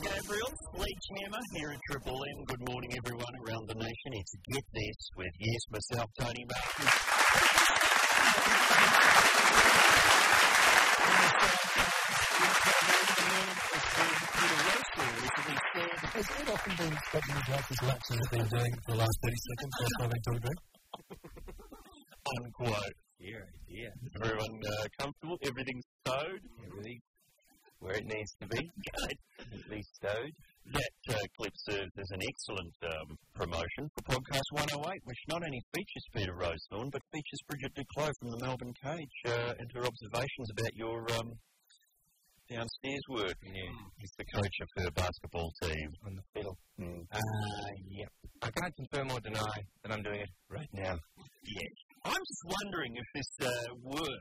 Gabriel, Sledgehammer here at Triple M. Good morning, everyone around the nation. It's Get This with, yes, myself, Tony Martin. Has it often been stopping the like as much as it's been doing for the last 30 seconds while I've been talking? Unquote. Yeah. Is everyone comfortable? Everything's stowed? Everything where it needs to be. Completely stowed. That clip serves as an excellent promotion for Podcast 108, which not only features Peter Rosethorn, but features Bridget Duclos from the Melbourne Cage and her observations about your downstairs work. Yeah. He's the coach of her basketball team. On the fiddle. Yep. I can't confirm or deny that I'm doing it right now. Yeah. I'm just wondering if this work,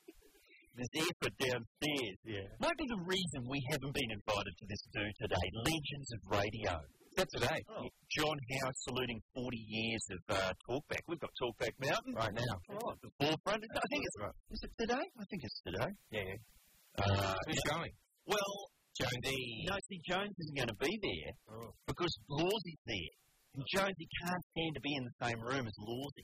this effort downstairs, might be the reason we haven't been invited to this do today. Legends of Radio. That's today. Oh. John Howe saluting 40 years of Talkback. We've got Talkback Mountain Right now. Oh, at the forefront. I think it's right. Is it today? I think it's today. Yeah. Who's going? Well, Jonesy. No, see, Jones isn't going to be there because Lawsy's there. And Jonesy can't stand to be in the same room as Lawsy.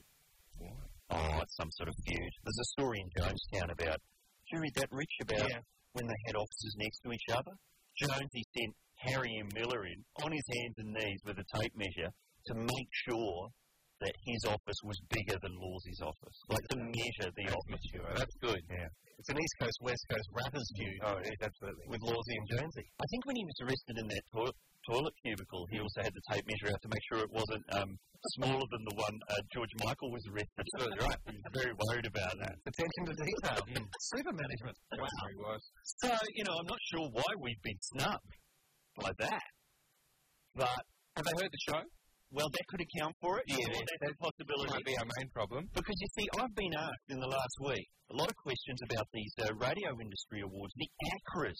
Oh, it's some sort of feud. There's a story in Jonestown about, did you read that, Rich, about when they had offices next to each other? Jonesy sent Harry and Miller in on his hands and knees with a tape measure to make sure that his office was bigger than Lawsy's office. Like to measure the office. Sure. That's good. Yeah. It's an East Coast, West Coast rappers feud. Oh, it is, absolutely. With Lawsy and Jonesy. I think when he was arrested in that toilet cubicle, he also had the tape measure out to make sure it wasn't smaller than the one George Michael was arrested. That's right. He was very worried about that. Attention to detail. Super management. Wow. He was. So, I'm not sure why we've been snubbed like that. But have they heard the show? Well, that could account for it. Yeah, that's a possibility. Might be our main problem. Because, you see, I've been asked in the last week a lot of questions about these radio industry awards, the ACRAs.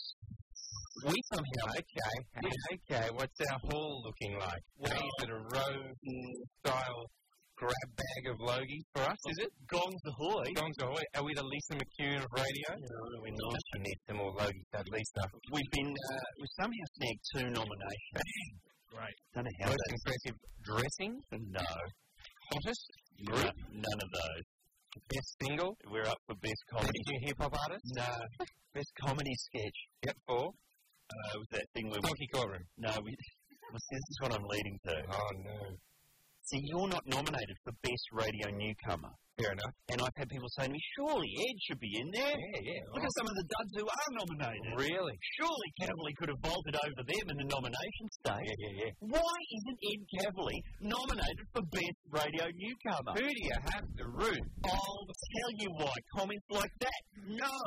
We somehow... Okay. What's our hall looking like? Well, is it a Rose-style grab bag of Logies for us, is it? Gongs Ahoy. Gongs Ahoy. Are we the Lisa McCune of radio? No, we're not. We need some more Logies, at Lisa. We've somehow snagged 2 nominations. Right. Don't know how Most impressive dressing? No. Hottest? Group? None of those. Best single? We're up for best comedy. Best hip-hop artist? No. Best comedy sketch. Yep, 4. Was that thing where Donkey Courtroom? No, this is what I'm leading to. Oh, no. See, you're not nominated for Best Radio Newcomer. Fair enough. And I've had people say to me, surely Ed should be in there. Yeah. Look at some of the duds who are nominated. Really? Surely Cavalier could have vaulted over them in the nomination stage. Yeah. Why isn't Ed Cavalier nominated for Best Radio Newcomer? Who do you have to root? I'll tell you why. Comments like that. No.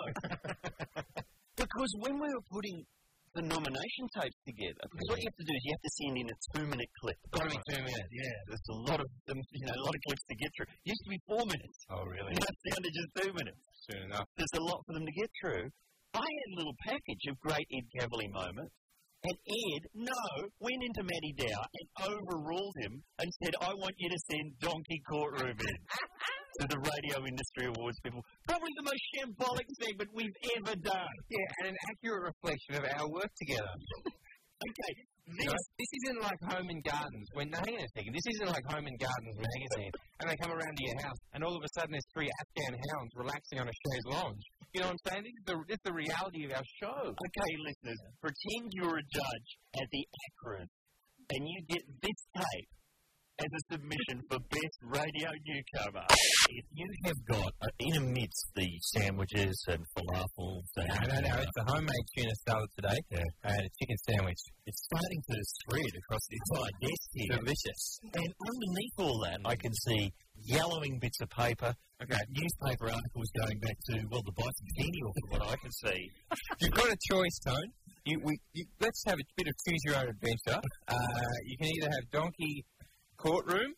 Because when we were putting the nomination tapes together, because what you have to do is you have to send in a 2-minute clip. Got to be 2 minutes. Yeah, there's a lot of them, a lot of clips to get through. It used to be 4 minutes. Oh, really? Now it's down to just 2 minutes. Soon enough. There's a lot for them to get through. I had a little package of great Ed Cavalier moments, and Ed, went into Matty Dow and overruled him and said, I want you to send Donkey Courtroom in to the Radio Industry Awards people. Probably the most shambolic segment we've ever done. Yeah, and an accurate reflection of our work together. Okay, this isn't like Home and Gardens. Hang on a second. This isn't like Home and Gardens magazine, and they come around to your house, and all of a sudden there's 3 Afghan hounds relaxing on a chaise lounge. You know what I'm saying? This is the reality of our show. Okay, listeners, pretend you're a judge at the ACRAs, and you get this tape as a submission for Best Radio Newcomer. If you have got, in amidst the sandwiches and falafels and... No, it's a homemade tuna salad today and a chicken sandwich. It's starting to spread across the entire desk here. Delicious. And underneath all that, I can see yellowing bits of paper, newspaper articles going back to, the bicentennial from what I can see. You've got a choice, Tone. Let's have a bit of choose your own adventure. You can either have Donkey Courtroom,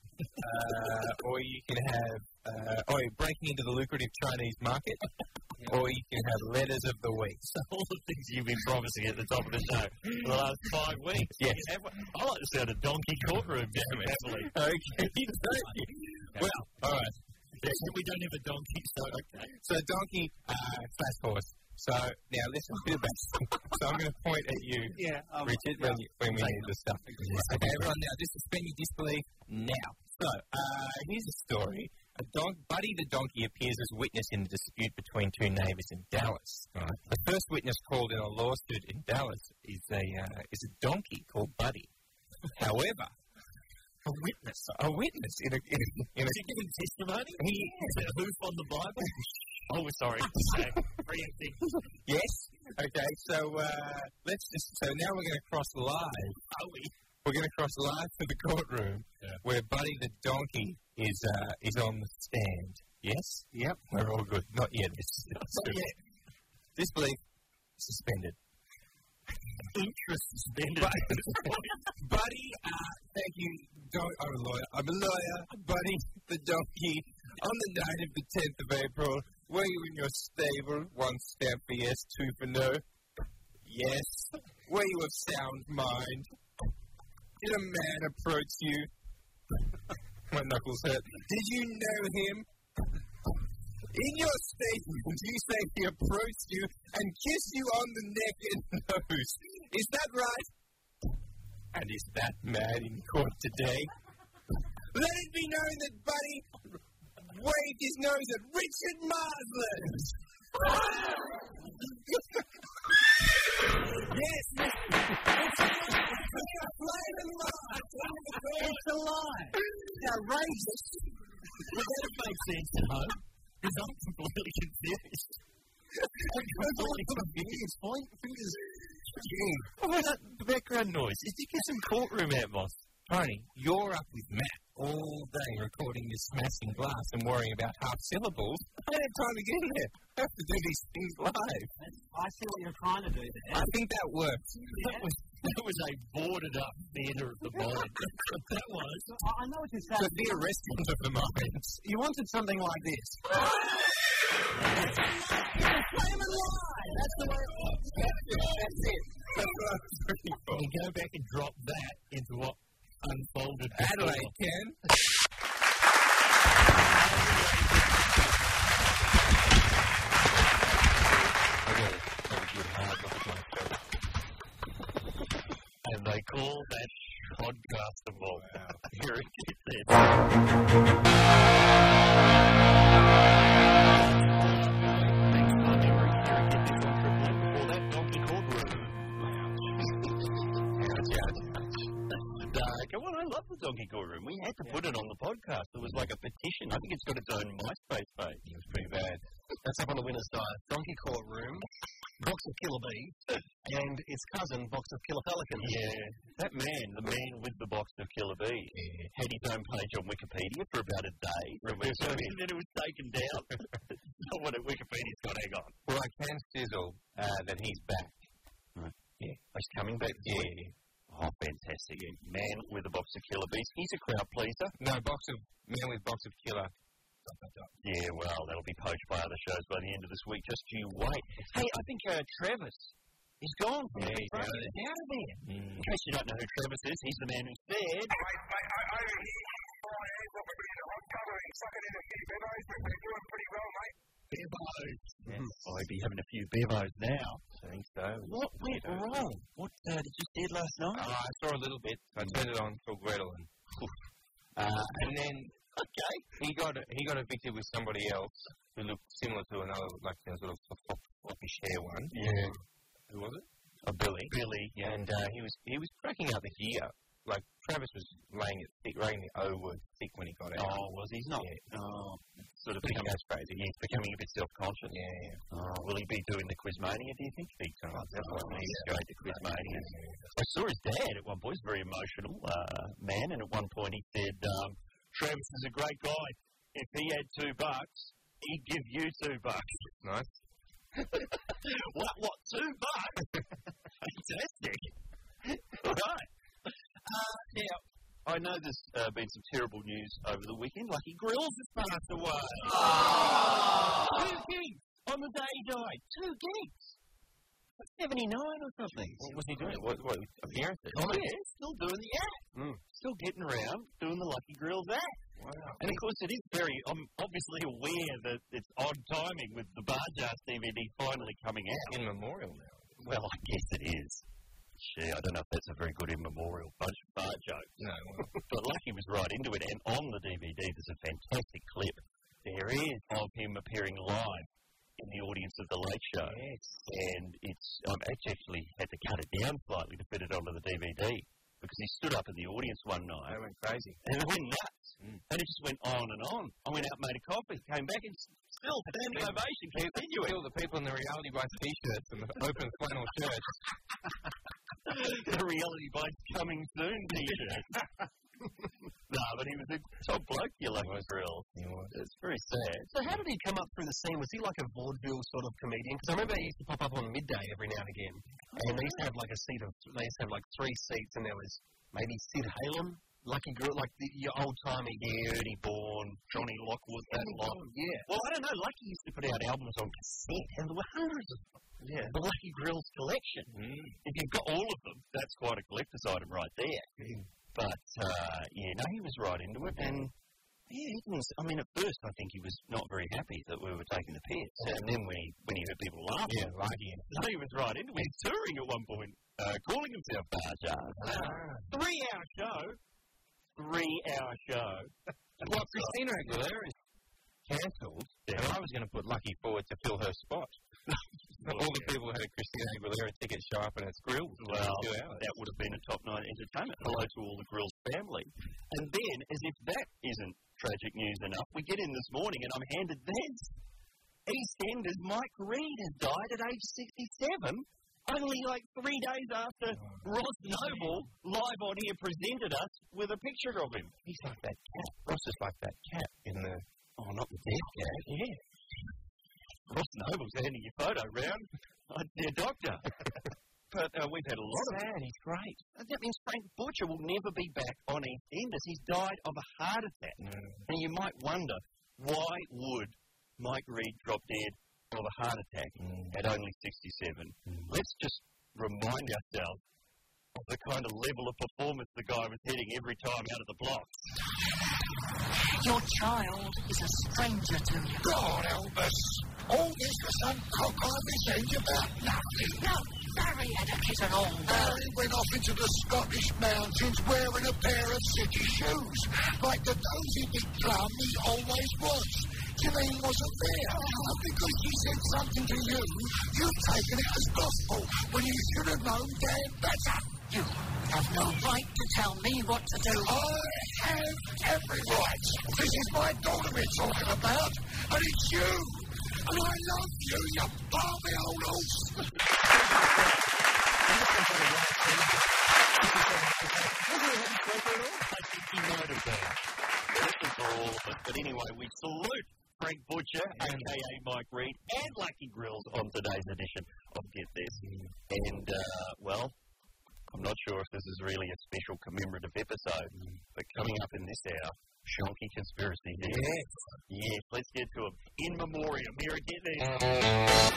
or you can have breaking into the lucrative Chinese market, or you can have letters of the week. So all the things you've been promising at the top of the show for the last 5 weeks. Yes. I like the sound of Donkey Courtroom, damn it. Okay. Well, all right. We don't have a donkey, so okay. So donkey, fast horse. So, now listen, a bit of backstory. So I'm going to point at you, Richard, when we need the stuff. Okay, everyone, now just suspend your disbelief now. So, here's a story. Buddy the donkey appears as witness in a dispute between two neighbours in Dallas. Right. The first witness called in a lawsuit in Dallas is a donkey called Buddy. However, a witness in a giving testimony. Is it a hoof on the Bible? Oh, sorry. Preempting. Yes. Okay. So So now we're going to cross live. Are we? We're going to cross live to the courtroom where Buddy the donkey is on the stand. Yes. Yep. We're all good. Not yet. Not yet. Disbelief suspended. Interest suspended. Buddy, thank you. I'm a lawyer. Buddy the donkey. On the night of the 10th of April, were you in your stable? 1 stamp for yes, 2 for no. Yes. Were you of sound mind? Did a man approach you? My knuckles hurt. Did you know him? In your statement, you say he approached you and kissed you on the neck and nose. Is that right? And is that man in court today? Let it be known that Buddy waved his nose at Richard Marsland. Yes, it's a lie. It's outrageous. Well, that makes sense at home. Because I'm completely confused. The background noise. Did you get some courtroom out, boss? Tony, you're up with Matt all day recording this smashing glass and worrying about half syllables. I don't have time to get in there. I have to do these things live. I see what you're trying to do there. I think that works. Yeah. That was a boarded-up theatre of the mind. That was. I know what you're saying. But the restaurant of the mind. You wanted something like this. Flaming lie! That's the way it was. That's it. That's what I was looking for. You go back and drop that into what unfolded before. Adelaide, Ken. And they call that podcastable. Wow. Here it is. Thanks for my memory. Here it is on Triple M before that donkey courtroom. Come on, I love the donkey courtroom. We had to put it on the podcast. It was like a petition. I think it's got its own MySpace page. It was pretty bad. That's up on the winner's side. Donkey courtroom, box of killer bees, and its cousin, box of killer pelicans. Yeah. That man, the man with the box of killer bees, had his own page on Wikipedia for about a day. And then it was taken down. Not what Wikipedia's got, hang on. Well, I can sizzle that he's back. Right. Yeah. He's coming back. Yeah. Oh, fantastic. Man with a box of killer bees. He's a crowd pleaser. No, man with box of killer. Yeah, well, that'll be poached by other shows by the end of this week. Just you wait. Hey, I think Travis is gone. Yeah, he's out of there. In case you don't know who Travis is, he's the man who said... Bevos. Yes. I'll be having a few bevos now. I think so. What went wrong? What did you see last night? I saw a little bit. I turned it on for Gretel and then he got evicted with somebody else who looked similar to another, like sort of floppish hair one. Yeah. Who was it? Billy. Billy. Yeah. And he was cracking out the gear. Like Travis was laying the O word thick when he got out. Oh, was he not? Yeah. Oh, sort of becoming crazy. He's becoming a bit self-conscious. Yeah. Oh, will he be doing the Quizmania, do you think? Big time. Definitely. He's going to Quizmania. I saw his dad at one point. He's a very emotional man, and at one point he said, Travis is a great guy. If he had $2, he'd give you $2. Nice. What, $2? Fantastic. Right. Now, I know there's been some terrible news over the weekend. Lucky Grills has passed away. Oh. 2 gigs on the day he died. 2 gigs. 79 or something. What was he doing? What appearances? Oh, yeah, still doing the act. Still getting around, doing the Lucky Grills act. And of course, it is very. I'm obviously aware that it's odd timing with the Barjars DVD finally coming out. In memorial now. Well, I guess it is. Gee, I don't know if that's a very good in memorial bunch of bar jokes. No, well. But Lucky was right into it, and on the DVD, there's a fantastic clip. There is of him appearing live in the audience of the Late Show. Yes. And I actually had to cut it down slightly to fit it onto the DVD because he stood up in the audience one night. They went crazy. And it went nuts. And it just went on and on. I went out and made a coffee, came back and still standing ovation, continuing. Still the people in the Reality Bites t-shirts and the open flannel shirts. The Reality Bites coming soon t-shirt. No, but he was a top bloke, you Lucky Grills. It's very sad. So how did he come up through the scene? Was he like a vaudeville sort of comedian? Because I remember he used to pop up on Midday every now and again. And they used to have like they used to have like 3 seats, and there was maybe Sid Halen, Lucky Grill, like your old-timey. Yeah, Ernie Bourne, Johnny Lockwood, that lot. Yeah. Well, I don't know. Lucky used to put out albums on cassette, and there were hundreds of them. Yeah. The Lucky Grills collection. If you've got all of them, that's quite a collector's item right there. But, he was right into it, and at first I think he was not very happy that we were taking the piss, and then when he heard people laughing, he was right into it. He was touring at one point, calling himself Barjars. 3-hour show. 3-hour show. Well, Christina Aguilera is cancelled, and I was going to put Lucky forward to fill her spot. All the people who had a Christina Aguilera ticket show up and it's grilled. Well, that would have been a top 9 entertainment. Hello to all the Grills family. And then, as if that isn't tragic news enough, we get in this morning and I'm handed this. EastEnders Mike Reid has died at age 67, only like 3 days after Ross Noble, live on here, presented us with a picture of him. He's like that cat. Ross is like that cat in the... Oh, not the dead cat. Yeah. Ross Noble's handing your photo round. I'd say a doctor. But we've had a lot of... Sad, he's great. That means Frank Butcher will never be back on EastEnders. He's died of a heart attack. And you might wonder, why would Mike Reid drop dead of a heart attack at only 67? Let's just remind ourselves of the kind of level of performance the guy was hitting every time out of the blocks. Your child is a stranger to you. God, Elvis! All this for some cock-eye about nothing. No, Barry had a kid and all. Barry went off into the Scottish mountains wearing a pair of city shoes, like the dozy big plum he always was. Janine wasn't there. Because she said something to you, you've taken it as gospel, when you should have known damn better. You have no right to tell me what to do. I have every right. This is my daughter we're talking about, and it's you. And I love you, you balmy old horse. I think he might have been. Listen for all of it. But anyway, we salute Frank Butcher, a.k.a. Mike Reid, and Lucky Grills on today's edition of Get This. And, I'm not sure if this is really a special commemorative episode, but coming up in this hour, Shonky Conspiracy here. Yes, let's get to him. In memoriam, here at Get This.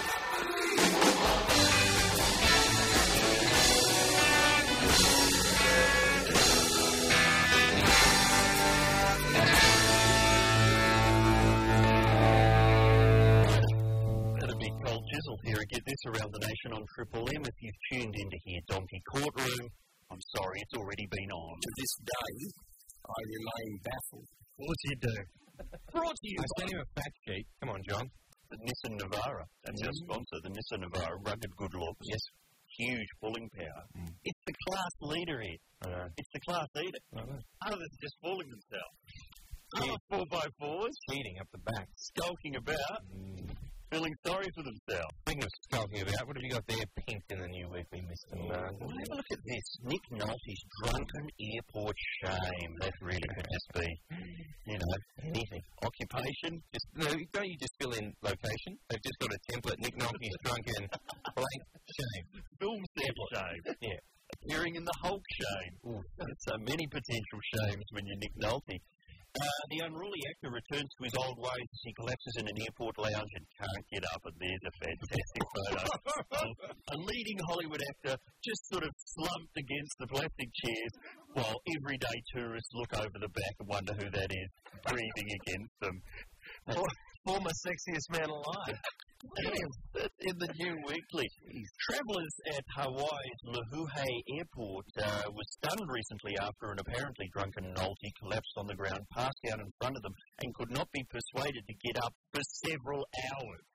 That'll be Cold Chisel here at Get This around the nation on Triple M. If you've tuned in to hear Donkey Courtroom, I'm sorry, it's already been on. To this day, I remain baffled. What's he do? Brought to you I sent him a fact sheet. Come on, John. the Nissan Navara. That's our sponsor, the Nissan Navara. Rugged good looks. Yes. Huge pulling power. It's the class leader here. It's the class leader. Others are just fooling themselves. Other 4x4s Cheating up the back. skulking about, feeling sorry for themselves. Speaking of skulking about, what have you got there pinked in the new weekly, Mr. Well, have a look at this. Nick Nolte's drunken airport shame. That really could just be, anything. Occupation. Don't you just fill in location? They've just got a template, Nick Nolte's drunken blank shame. Film set shame. Yeah. Appearing in the Hulk shame. There's so many potential shames when you're Nick Nolte. The unruly actor returns to his old ways as he collapses in an airport lounge and can't get up, and there's a fantastic photo of a leading Hollywood actor just sort of slumped against the plastic chairs while everyday tourists look over the back and wonder who that is breathing against them. Former sexiest man alive. In the New Weekly, travellers at Hawaii's Lahuhei Airport were stunned recently after an apparently drunken Nolte collapsed on the ground, passed out in front of them, and could not be persuaded to get up for several hours.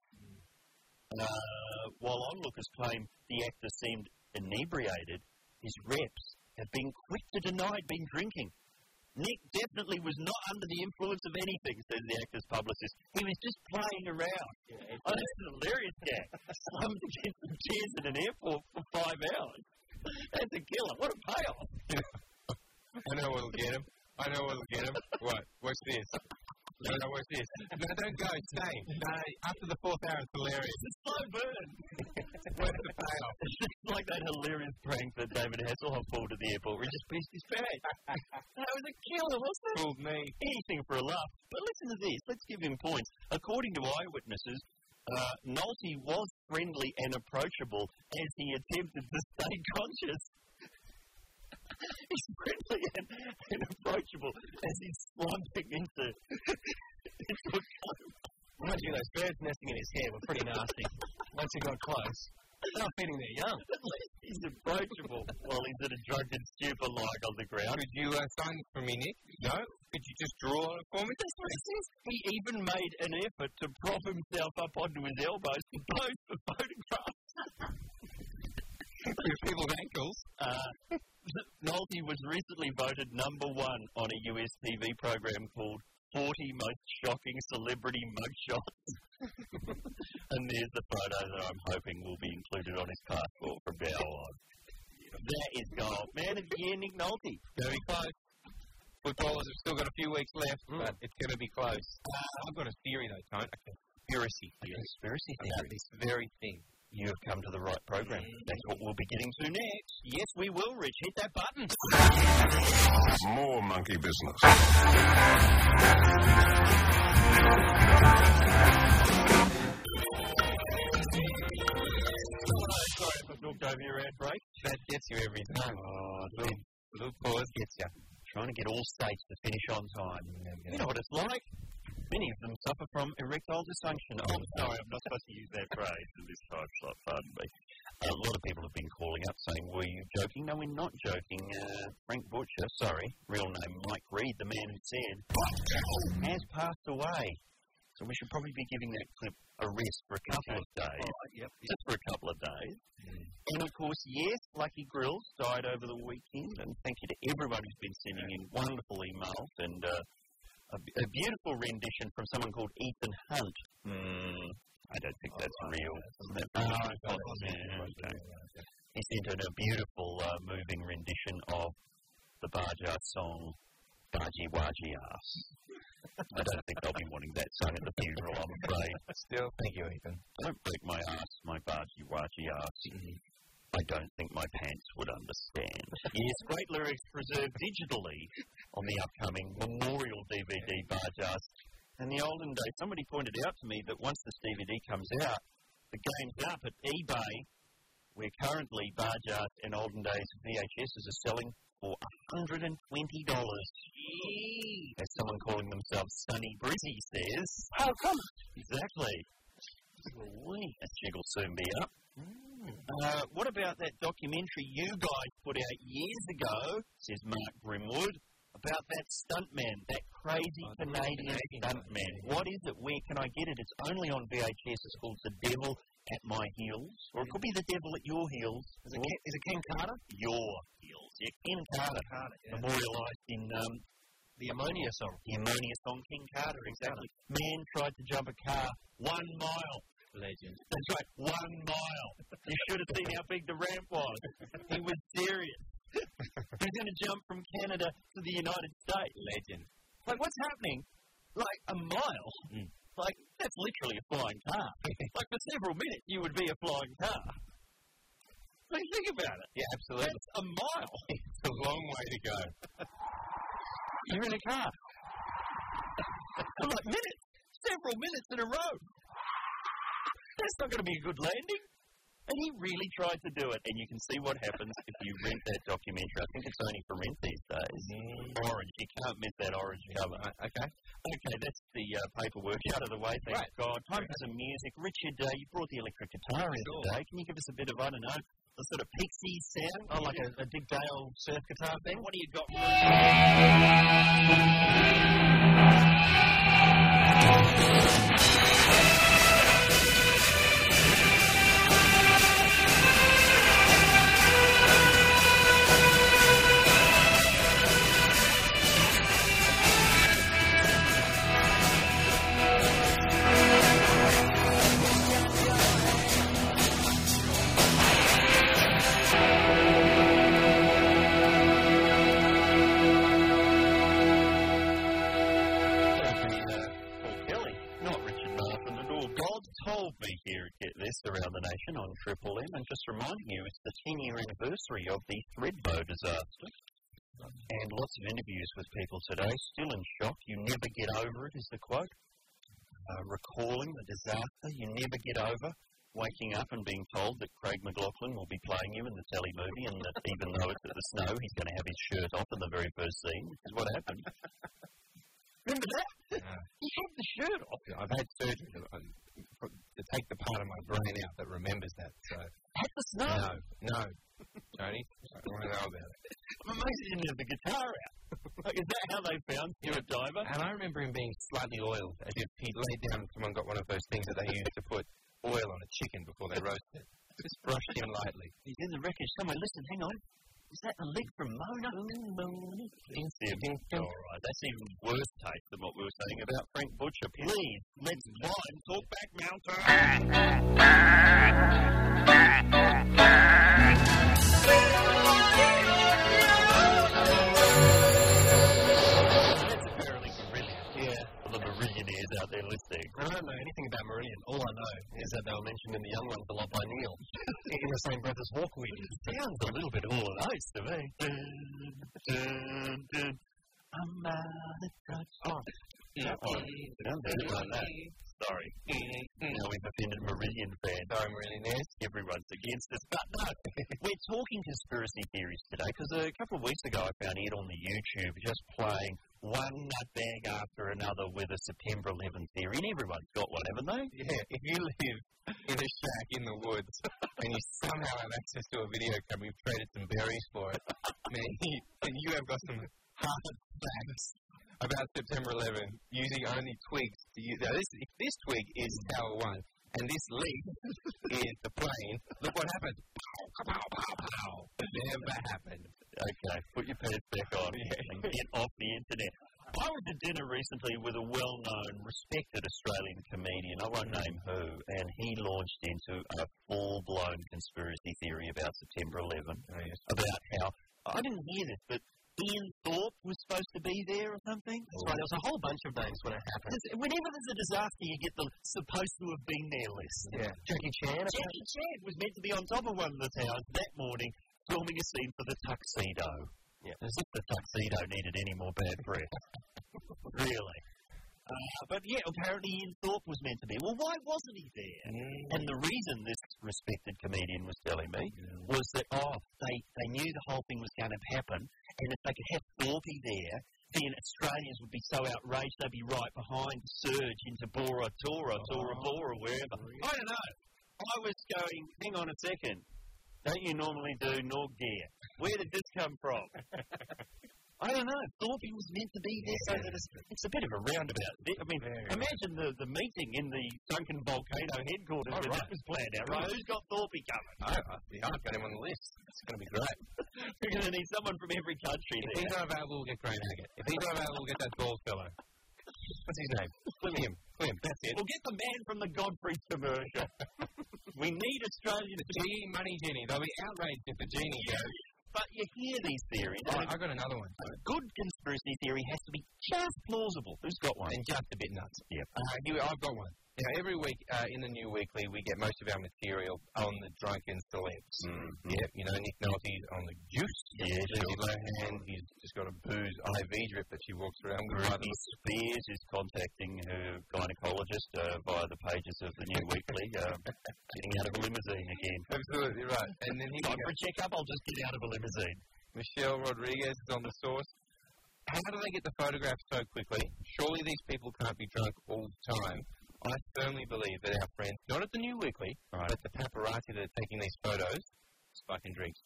While onlookers claim the actor seemed inebriated, his reps have been quick to deny he'd been drinking. Nick definitely was not under the influence of anything, says the actor's publicist. He was just playing around. Oh, that's an hilarious gag. Slumped against some chairs in an airport for 5 hours. That's a killer. What a payoff. I know what'll get him. What? Watch this. No, watch this. No, don't go. Stay. No, after the 4th hour, it's hilarious. It's slow burn. Where's the payoff? It's like that hilarious prank that David Hasselhoff pulled at the airport where he just pissed his pants. That was a killer, wasn't it? Fooled me. Anything for a laugh. But listen to this. Let's give him points. According to eyewitnesses, Nolte was friendly and approachable as he attempted to stay conscious. He's friendly and approachable as he's slumping into a coma. Mind you, those birds nesting in his hair were pretty nasty once he got close. They're not feeding their young. At least he's approachable while he's in a drunken stupor like on the ground. Could you sign this for me, Nick? No? Could you just draw it for me? That's what it says. He even made an effort to prop himself up onto his elbows to pose for photographs. With people's ankles. Nolte was recently voted #1 on a US TV program called 40 Most Shocking Celebrity Mugshots. And there's the photo that I'm hoping will be included on his passport from now on. That is gold. Man of the year, Nick Nolte. Very close. Footballers have still got a few weeks left, but it's going to be close. I've got a theory, though, Tone. A conspiracy theory about this very thing. You have come to the right program. That's what we'll be getting to next. Yes, we will, Rich. Hit that button. More monkey business. Sorry if I talked over your ad break. That gets you every time. Little pause gets you. Trying to get all states to finish on time. You know what it's like. Many of them suffer from erectile dysfunction. Oh, I'm sorry, I'm not supposed to use that phrase in this time slot, pardon me. A lot of people have been calling up saying, were you joking? No, we're not joking. Frank Butcher, real name Mike Reed, the man who said, has passed away. So we should probably be giving that clip a rest for a couple of days. Just for a couple of days. And of course, yes, Lucky Grills died over the weekend, and thank you to everyone who's been sending in wonderful emails and a beautiful rendition from someone called Ethan Hunt. I don't think that's real. He sent in a beautiful, moving rendition of the Barjar song, Bargy Wargy Ass. I don't think they'll be wanting that sung at the funeral, I'm afraid. Still, thank you, Ethan. Don't break my ass, my Bargy Wargy Ass. I don't think my pants would understand. Yes, great lyrics preserved digitally on the upcoming Memorial DVD Barjas. In the olden days, somebody pointed out to me that once this DVD comes out, the game's up at eBay, where currently Barjas and olden days VHSs are selling for $120. As someone calling themselves Sunny Brizzy says. How come? Exactly. That jig will soon be up. What about that documentary you guys put out years ago, says Mark Grimwood, about that stuntman, that crazy Canadian stuntman? What is it? Where can I get it? It's only on VHS. It's called The Devil at My Heels. Or it could be The Devil at Your Heels. Is it Ken Carter? Your Heels. Yeah, Ken Carter. Memorialised in the Ammonia song. The Ammonia song, Ken Carter, exactly. Man tried to jump a car 1 mile. Legend. That's right, 1 mile. You should have seen how big the ramp was. He was serious. He's going to jump from Canada to the United States. Legend. Like, what's happening? Like, a mile? Like, that's literally a flying car. Like, for several minutes, you would be a flying car. Like, think about it. Yeah, absolutely. That's a mile. It's a long way to go. You're in a car. For like minutes, several minutes in a row. That's not going to be a good landing. And he really tried to do it, and you can see what happens if you rent that documentary. I think it's only for rent these days. Orange, you can't miss that orange cover. Okay, that's the paperwork out of the way, thank God. Time for some music. Richard, you brought the electric guitar in today. Can you give us a bit of, I don't know, the sort of Pixies sound? Oh, like a Dick Dale surf guitar thing? What do you got? Around the nation on Triple M, and just reminding you it's the 10-year anniversary of the Thredbo disaster, and lots of interviews with people today, still in shock. You never get over it is the quote. Recalling the disaster, you never get over waking up and being told that Craig McLachlan will be playing you in the telly movie, and that even though it's at the snow, he's going to have his shirt off in the very first scene, which is what happened. Remember that? He had the shirt off. I've had surgery to take the part of my brain out that remembers that. So at the snow? No, Tony. I don't want to know about it. I'm amazed he didn't have the guitar out. Like, is that how they found Stuart Diver? And I remember him being slightly oiled, as if he'd laid down and someone got one of those things that they used to put oil on a chicken before they roast it. Just brushed him lightly. He's in the wreckage somewhere. Listen, hang on. Is that the lick from Mona? All right, that's even worse taste than what we were saying about Frank Butcher. Please, let's climb Talkback Mountain. That's apparently brilliant. Yeah, for the Meridianaires out there listening. I don't know anything about Meridian. All I know is that they were mentioned in The Young Ones a lot by Neil, in the same breath as Hawkweed. It sounds a little bit all of those to me. I'm out of touch. Oh, that one. Don't do it like that. Sorry. Now we've offended Meridian fans. Sorry, Meridianaires. Everyone's against us. But no, we're talking conspiracy theories today, because a couple of weeks ago I found Ed on the YouTube just playing one nutbag after another with a September 11 theory, and everyone's got one, haven't they? Yeah, if you live in a shack in the woods and you somehow have access to a video camera, you've traded some berries for it, man, and you have got some hard facts about September 11 using only twigs to use. Now, if this twig is Tower 1 and this leaf is the plane, look what happened. Pow, pow, pow, pow. Never happened. Okay, put your pants back on and get off the internet. I was at dinner recently with a well-known, respected Australian comedian, I won't name who, and he launched into a full-blown conspiracy theory about September 11, about how, I didn't hear this, but Ian Thorpe was supposed to be there or something. That's right, there was a whole bunch of names when it happened. Whenever there's a disaster, you get the supposed to have been there list. Yeah. Jackie Chan was meant to be on top of one of the towers that morning, filming a scene for The Tuxedo. Yeah. As if The Tuxedo needed any more bad press. Really. But yeah, apparently Ian Thorpe was meant to be. Well, why wasn't he there? And the reason this respected comedian was telling me was that, they knew the whole thing was going to happen, and if they could have Thorpe there, then Australians would be so outraged they'd be right behind the surge into Bora Bora, or wherever. I don't know. I was going, hang on a second. Don't you normally do Norg Gear? Where did this come from? I don't know. Thorpe was meant to be there, so that it's a bit of a roundabout. I mean, imagine the meeting in the sunken volcano headquarters when that was planned out, right? Who's got Thorpe coming? I've got him on the list. It's going to be great. We're going to need someone from every country there. If he's not available, we'll get Graham Haggett. If he's not available, we'll get that bald fellow. What's his name? Clem. That's it. We'll get the man from the Godfrey's commercial. We need Australians. Money Genie. They'll be outraged if the Genie goes. But you hear these theories. I've got another one. A good conspiracy theory has to be just plausible. Who's got one? And just a bit nuts. Yeah. I've got one. Now, every week in the New Weekly, we get most of our material on the drunken celebs. Mm-hmm. Yeah, you know, Nick Nolte's on the juice. Yeah, Lindsay Lohan, he's just got a booze IV drip that she walks around with. Britney Spears is contacting her gynecologist via the pages of the New Weekly, getting out of a limousine again. Absolutely right. And then Time for a checkup, I'll just get out of a limousine. Michelle Rodriguez is on the source. How do they get the photographs so quickly? Surely these people can't be drunk all the time. I firmly believe that our friends, not at the New Weekly, but the paparazzi that are taking these photos, spiking drinks.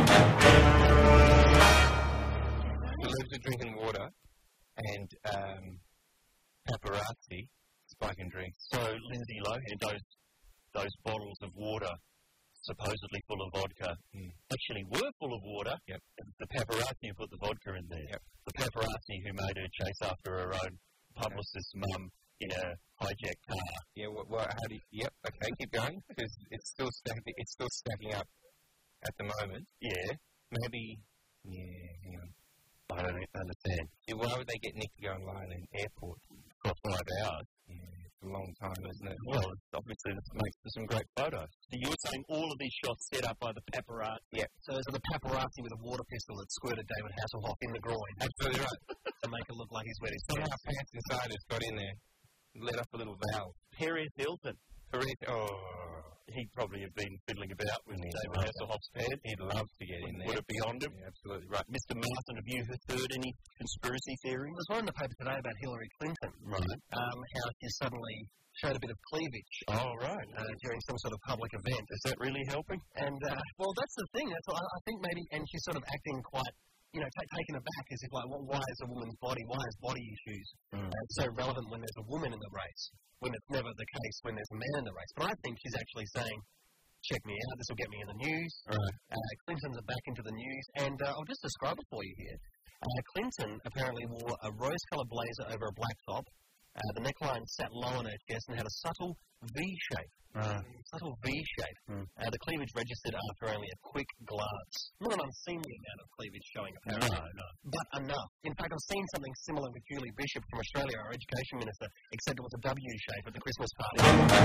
Celebs are drinking water, and paparazzi spiking drinks. So Lindsay Lohan, those bottles of water, supposedly full of vodka, actually were full of water. Yep. The paparazzi who put the vodka in there. Yep. The paparazzi who made her chase after her own publicist's mum in a hijacked car. Yeah, how do you... Yep, okay, keep going, because it's still stacking up at the moment. Yeah. Maybe... Yeah, hang on. I don't understand. Yeah, why would they get Nick to go and lie in an airport For 5 hours. Yeah, it's a long time, isn't it? Well, obviously this makes for some great photos. So you were saying all of these shots set up by the paparazzi? Yeah. So is it the paparazzi with a water pistol that squirted David Hasselhoff in the groin? Absolutely right. To make it look like he's wet his Somehow pants. Pants Insiders got in there, let off a little valve. Paris Hilton. He'd probably have been fiddling about with David Hasselhoff's pants. He'd love to get in there. Would it be on him? Yeah, absolutely right. Mr. Martin, have you heard any conspiracy theories? There was one in the paper today about Hillary Clinton. Right. How she suddenly showed a bit of cleavage. Oh, right. During some sort of public event. Is that really helping? And, well, that's the thing. I think maybe, and she's sort of acting quite, taken aback as if, like, why is a woman's body, why is body issues so relevant when there's a woman in the race, when it's never the case when there's a man in the race. But I think she's actually saying, check me out, this will get me in the news. Right. Clinton's back into the news, and I'll just describe it for you here. Clinton apparently wore a rose-coloured blazer over a black top. The neckline sat low on her chest and had a subtle V shape. Subtle V shape. The cleavage registered after only a quick glance. Not an unseemly amount of cleavage showing, apparently. No. But enough. In fact, I've seen something similar with Julie Bishop from Australia, our education minister, except it was a W shape at the Christmas party.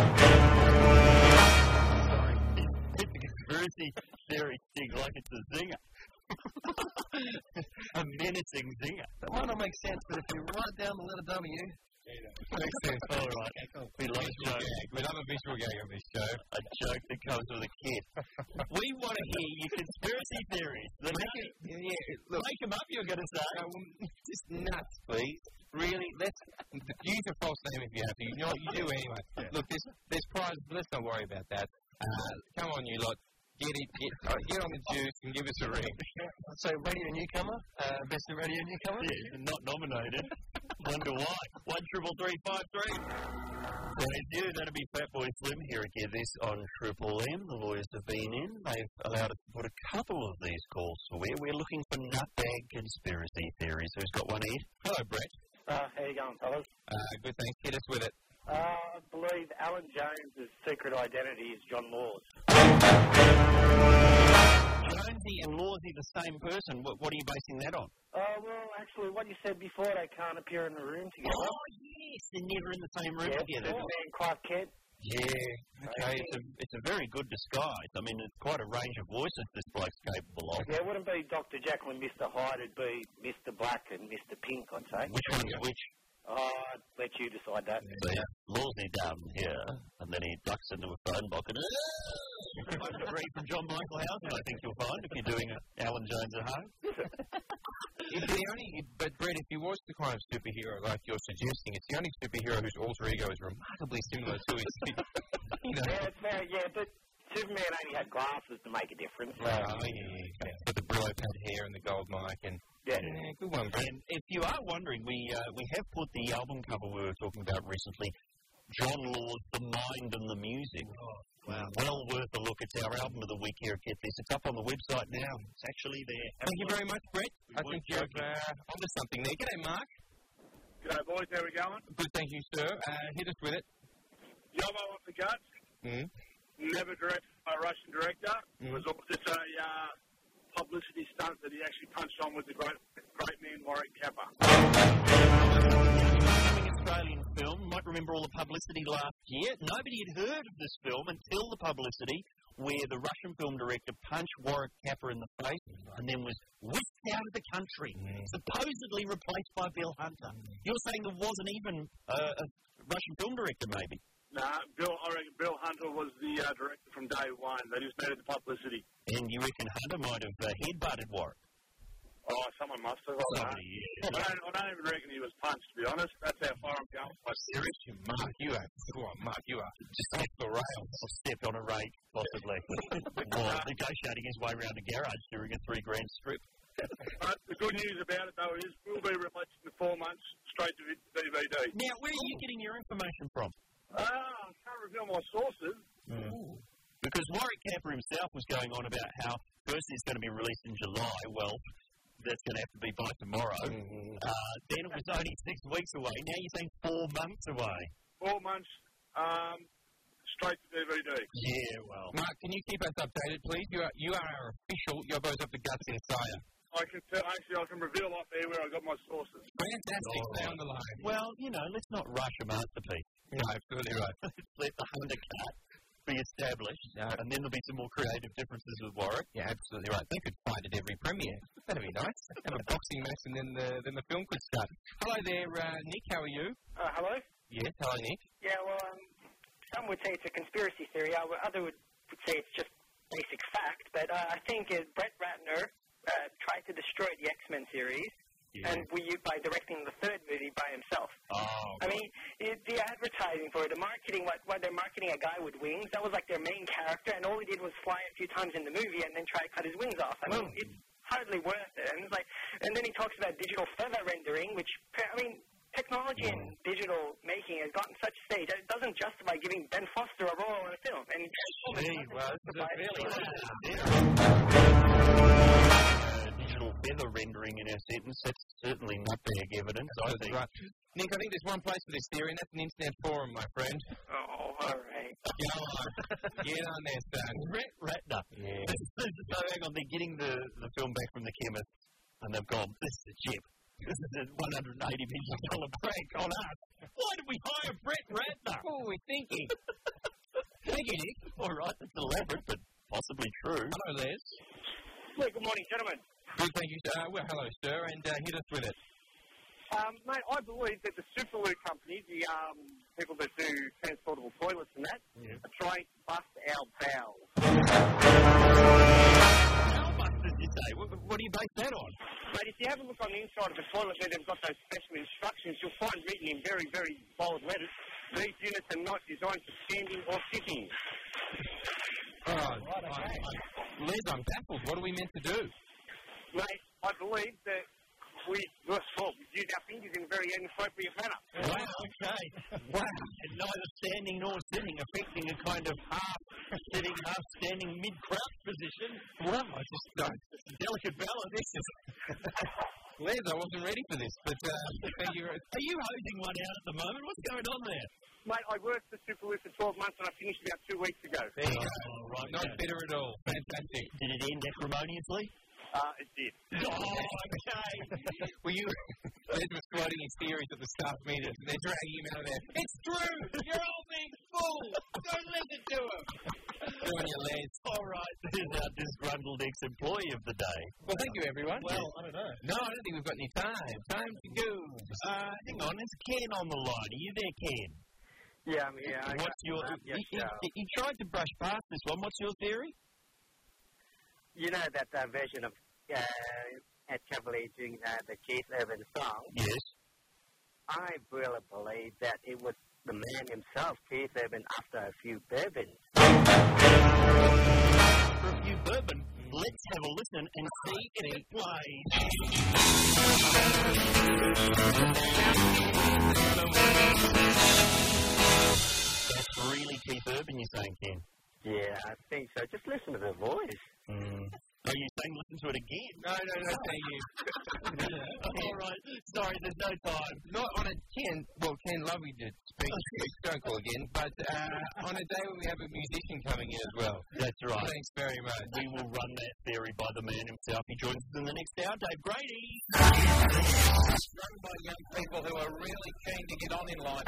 Sorry. It's a conspiracy theory thing like it's a zinger. A menacing zinger. That might not make sense, but if you write down the letter W... Makes sense. All right. We love a joke. We love a visual gag on this show. A joke that comes with a kid. We want to hear your conspiracy theories. Make them up, you're going to say. Just nuts, please. Really, let's use a false name if you have to. You know what, you do anyway. Look, there's prizes, but let's not worry about that. Come on, you lot. Get on the juice and give us a ring. So, radio newcomer? Best of radio newcomer? Yeah, not nominated. Wonder why. 13353. Praise you. That'll be Fatboy Slim here again. This on Triple M. The lawyers have been in. They've allowed us to put a couple of these calls for where we're looking for nutbag conspiracy theories. Who's got one, Ed? Hello, Brett. How you going, fellas? Good, thanks. Hit us with it. I believe Alan Jones' secret identity is John Laws. Jonesy and Lawsy the same person. What are you basing that on? Well, actually, what you said before, they can't appear in the room together. Oh, yes. They're never in the same room together. Superman, Clark Kent. Yeah. Okay. It's a very good disguise. I mean, it's quite a range of voices this bloke's capable of. Yeah, it wouldn't be Dr. Jekyll and Mr. Hyde. It'd be Mr. Black and Mr. Pink, I'd say. Which one's which? I'd let you decide that. So, Lawsy down here, and then he ducks into a phone box and read from John Michael Housen, I think you'll find, if you're doing Alan Jones at home. But Brett, if he was the kind of superhero like you're suggesting, it's the only superhero whose alter ego is remarkably similar to his. Yeah, it's fair, but Superman only had glasses to make a difference. But the Brillo pad hair and the gold mic and... Yeah, good one, Brett. And if you are wondering, we have put the album cover we were talking about recently, John Laws, The Mind and the Music. Oh, wow. Well worth a look. It's our album of the week here at Get This. It's up on the website now. It's actually there. Thank you very much, Brett. I think you're onto something there. G'day, Mark. G'day, boys. How we going? Good, thank you, sir. Hit us with it. Yobo off the guts. Never directed by a Russian director. It was all just a publicity stunt that he actually punched on with the great man Warwick Capper. Australian film. Might remember all the public publicity last year. Nobody had heard of this film until the publicity, where the Russian film director punched Warwick Capper in the face and then was whisked out of the country, supposedly replaced by Bill Hunter. You're saying there wasn't even a Russian film director, maybe? Nah, I reckon Bill Hunter was the director from day one. They just made it the publicity. And you reckon Hunter might have headbutted Warwick? Oh, someone must have. I don't even reckon he was punched, to be honest. That's how far I'm going. Serious? Mark, you are just off the rails. Or stepped on a rake, possibly. Or negotiating his way around a garage during a $3,000 strip. But the good news about it, though, is we'll be released in 4 months straight to DVD. Now, where are you getting your information from? I can't reveal my sources. Because Warwick Capper himself was going on about how first it's going to be released in July. Well, that's going to have to be by tomorrow. Then it was only 6 weeks away. Now you're saying 4 months away. 4 months, straight to DVD. Yeah, well. Mark, can you keep us updated, please? You are our official Yobos Up the Guts insider. I can reveal off there where I got my sources. Fantastic. Stay on the line. Well, let's not rush a masterpiece. No, absolutely right. Let's let the undercut be established, and then there'll be some more creative differences with Warwick. Yeah, absolutely right. They could fight at every premiere. That'd be nice. Have a boxing match, and then the film could start. Hello there, Nick. How are you? Hello? Yes, hello, Nick. Yeah, well, some would say it's a conspiracy theory. Others would say it's just basic fact. But I think Brett Ratner tried to destroy the X-Men series. Yeah. And by directing the third movie by himself. Oh. I mean, the advertising for it, the marketing, what they're marketing a guy with wings, that was like their main character, and all he did was fly a few times in the movie and then try to cut his wings off. I mean, it's hardly worth it. And it's like, and then he talks about digital feather rendering, which, I mean, technology and digital making has gotten such a stage that it doesn't justify giving Ben Foster a role in a film. And digital feather rendering in our sentence, that's certainly not big evidence, I think. Right. Nick, I think there's one place for this theory, and that's an internet forum, my friend. Oh, all right. Get on there, son. Brett Ratner. Yeah. So hang on, they're getting the film back from the chemist, and they've gone, this is a chip. This is a $180 million prank on us. Why did we hire Brett Ratner? What were we thinking? Thank you, Nick. All right, that's elaborate, but possibly true. Hello, Les. Well, good morning, gentlemen. Good, thank you, sir. Well, hello, sir, and hit us with it. Mate, I believe that the Superloo company, the people that do transportable toilets and that, are trying to bust our bowels. How much did you say? What do you base that on? Mate, if you have a look on the inside of the toilet where they've got those special instructions, you'll find written in very, very bold letters, these units are not designed for standing or sitting. Oh, right, okay. Les, I'm baffled. What are we meant to do? Mate, I believe that we use our fingers in a very inappropriate manner. Wow, okay. Wow. And neither standing nor sitting, affecting a kind of half-sitting, half-standing mid-crouch position. Well, I just don't. It's a delicate balance. Les, I wasn't ready for this, but thank you. Are you hosing one out at the moment? What's going on there? Mate, I worked for Superloo for 12 months and I finished about 2 weeks ago. There you go. Right, not bitter at all. Fantastic. Did it end acrimoniously? It did. Oh, okay. Were you... Les was quoting his theories at the staff meetings and they're dragging him out of there. It's true! You're all being fools! Don't listen to him! Good on you, Les. All right, there's our disgruntled ex-employee of the day. Well, thank you, everyone. Well, I don't know. No, I don't think we've got any time. Time to go. Hang on, there's Ken on the line. Are you there, Ken? Yeah, I'm here. What's your... You tried to brush past this one. What's your theory? You know that version of Ed Cavalier doing the Keith Urban song? Yes. I really believe that it was the man himself, Keith Urban, after a few bourbons. For a few bourbon, let's have a listen and see if it plays. That's really Keith Urban, you're saying, Ken? Yeah, I think so. Just listen to the voice. Are you saying listen to it again? No, thank you. All right. Sorry, there's no time. Not on a Ken, lovely to speak. Don't call again. But on a day when we have a musician coming in as well. That's right. Thanks very much. We will run that theory by the man himself. He joins us in the next hour. Dave Grady. run by young people who are really keen to get on in life.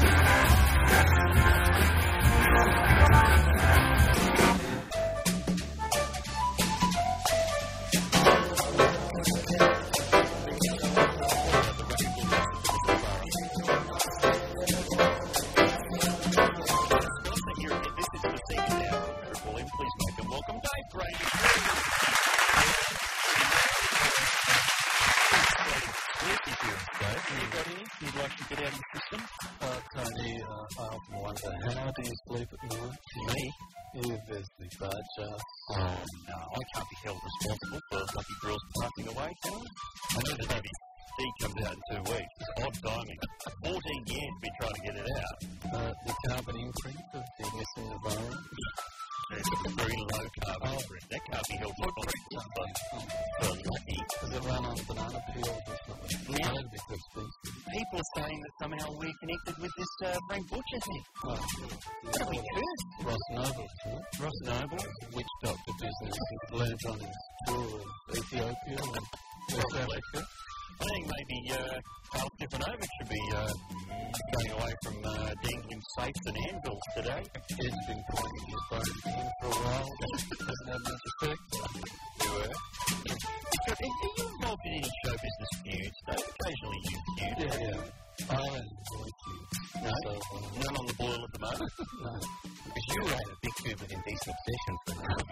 How do you sleep at night? Me? You busy badger. Oh, no, I can't be held responsible for lucky girls passing away, can I? I know that ABC comes out in 2 weeks. It's odd timing. 14 years been trying to get it out. The carbon imprint of the missing Navarro. It's a very low carbon imprint. That can't be held responsible for lucky. Does it run on banana peels or something? Now, That'd be too expensive. people are saying that somehow we're connected with this Frank Butcher thing. Oh, What are we cursed? Ross Noble, isn't it? Ross Noble? Witch doctor business. He lands on his tour of Ethiopia and West Africa. I think maybe Carl Stefanovic should be staying away from dangling safes and anvils today. He's been pointing his phone to him for a while. Doesn't have much effect. You were? Are you involved in any show business feuds? Occasionally you feud. Yeah. I enjoy feuds. No? None on the boil at the moment? No. Because you had a big feud with Indecent Obsession for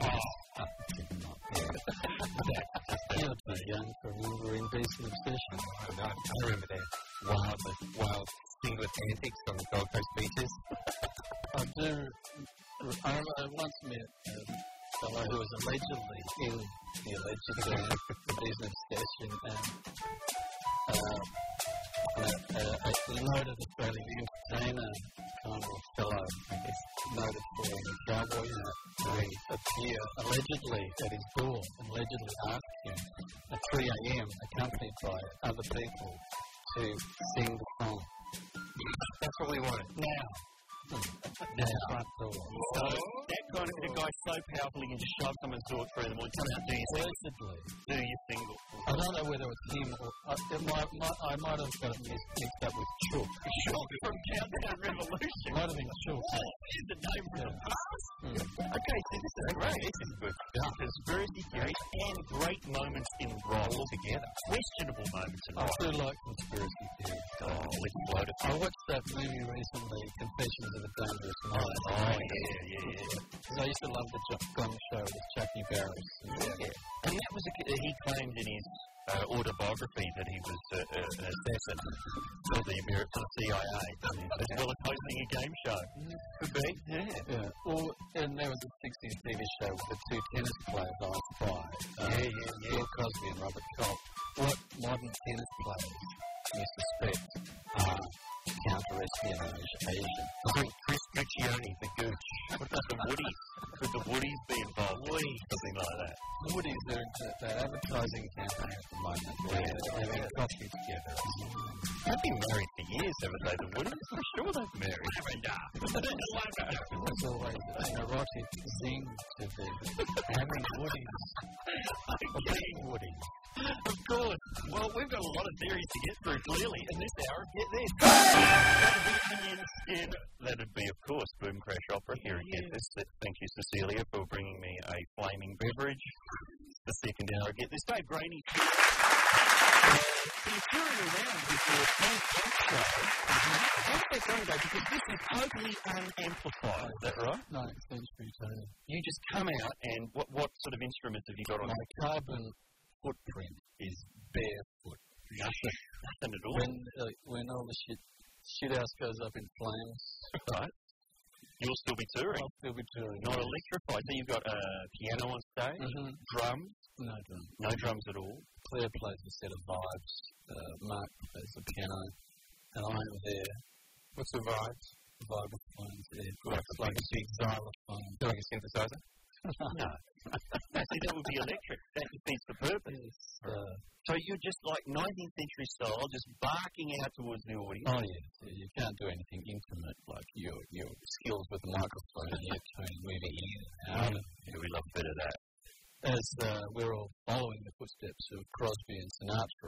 You're too young to remember Indecent Obsession. I remember their wild singlet antics on the Gold Coast beaches. I once met a fellow who was allegedly in the alleged Indecent Obsession and a noted Australian entertainer kind of fellow, I guess, noted for a cowboy hat. They appear allegedly at his door and allegedly ask him at 3 a.m. accompanied by other people to sing the song. That's what we wanted. Now. Front door. So that kind of guy so powerful he can just shove someone's door through them or come out and do your Allegedly. Do your single. I don't know whether it's him or I might have got it mixed up with Chook. Chook from Countdown Revolution. Might have been Chook. Is the name from the past? Okay, so this is great. This is good. Conspiracy theories and great moments in roll together. Questionable moments in roll. I do like conspiracy theories. Oh, let's load it. I watched that movie recently, Confessions of a Dangerous Mind. Oh, yeah. Because I used to love the Gong Show with Chucky Barris. And that was he claimed in his autobiography that he was an assassin for the CIA, as well as hosting a game show. Could be, yeah. Well, and there was a 60s TV show with the two tennis players I Spy. Bill Cosby and Robert Koch. What modern tennis players you suspect are counter-espionage agents? I think Chris Guccione, the Gooch. What about the Woodies? Could the Woodies be involved? Something like that. The Woodies are into that advertising campaign at the moment. They're having coffee together. They've been married for years, haven't they, the Woodies? I'm sure they've married. There's always an erotic zing to them. Having Woodies. Or being Woodies. Of course. Well, we've got a lot of theories to get through, clearly, in this hour. Get this. That'd be opinions in... That'd be, of course, Boom Crash Opera here at Get This. Thank you, Cecilia, for bringing me a flaming beverage. The second hour at Get This. Dave Graney. So you're touring around with your Frank Butcher show. How's that going, Dave? Because this is totally unamplified. Is that right? No, it's century totally. You just come out and what sort of instruments have you got on? My carbon footprint is barefoot. Nothing at all. When all the shit house goes up in flames. Right. You'll still be touring. I'll still be touring. Not electrified. So you've got a piano on stage, drums. No drums. No drums at all. Claire plays a set of vibes. Mark plays the piano. And I'm there. What's the vibes? The vibrophone's there. It's like a big xylophone. Doing a synthesizer? No. See, that would be electric. That defeats the purpose. So you're just like 19th century style, just barking out towards the audience. Oh, yeah. You can't do anything intimate, like your skills with the microphone and your tone moving in and out. Yeah, we love a bit of that. As we're all following the footsteps of Crosby and Sinatra,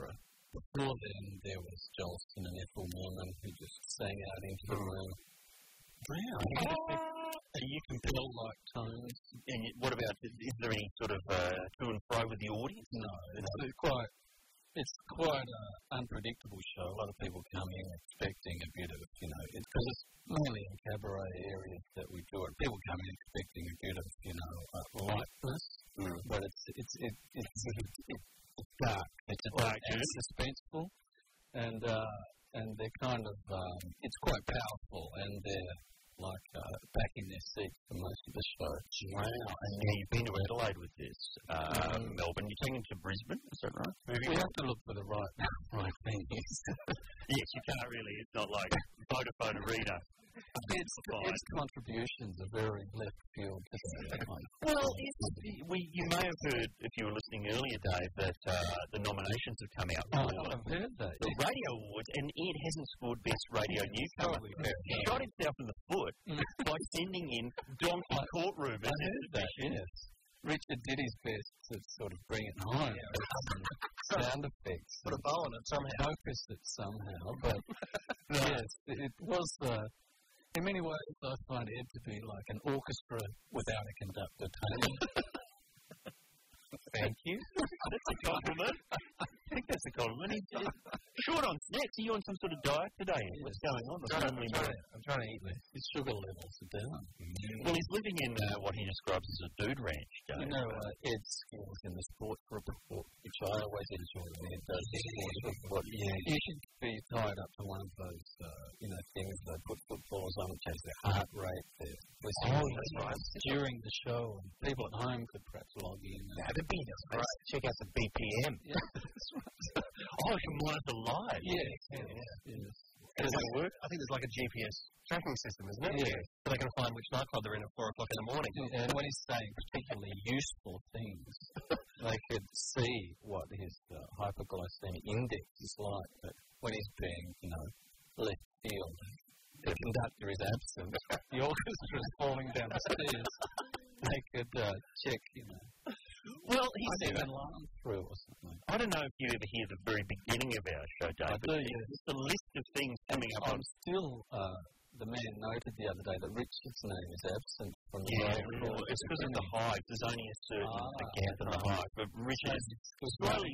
before then, there was Jolston and Ethel Merman who just sang out into the room. Wow. Are you compelled like tones? And what about, is there any sort of to and fro with the audience? No, it's quite an unpredictable show. A lot of people come in expecting a bit of, because it's mainly in cabaret areas that we do it. People come in expecting a bit of, lightness, but it's dark. It's dark and suspenseful, and they're kind of, it's quite powerful, and they're back in their seats for most of the show. Wow. And now you've been to Adelaide with this. Melbourne. You're taking it to Brisbane, is that right? We have to look for the right thing. Yes, you can't really. It's not like Vodafone Arena. Its contributions are very left field. Well, you may have heard, if you were listening earlier, Dave, that the nominations have come out. I've heard that. The Radio Awards, and Ed hasn't scored Best Radio Newcomer. He shot himself in the foot by sending in Donkey Courtroom. I heard that, yes. Richard did his best to sort of bring it home. Sound effects. Put a bow on it somehow. Focus it somehow. But yes, it was in many ways, I find Ed to be like an orchestra without a conductor. Thank you. That's a compliment. I think that's a compliment. He's short on snacks. Are you on some sort of diet today? What's going on? I'm trying to eat less. His sugar levels are down. Well, he's living in what he describes as a dude ranch, Dave. Ed's skills in the sports report, which I always enjoy when Ed does the sports report. Yeah, you should be tied up to one of those, things they put footballers on, which has their heart rate, their that's right. During the show, and people at home could perhaps log in. That'd be nice. Check out the BPM. Yeah, that's right. You can monitor live. Yes. Does that work? I think there's like a GPS tracking system, isn't it? Yeah. So they can find which nightclub they're in at 4 o'clock in the morning. And when he's saying particularly useful things, they could see what his hyperglycemic index is like. But when he's being, left field, the conductor is absent, the orchestra is falling down the stairs, they could check, Well, he's an alarm through or something. I don't know if you ever hear the very beginning of our show, Dave. I do, yes. It's a list of things coming up. I'm still, the man noted the other day that Richard's name is absent from the roll. It's because of the hive. There's only a certain gap in the hive. But Richard is slowly,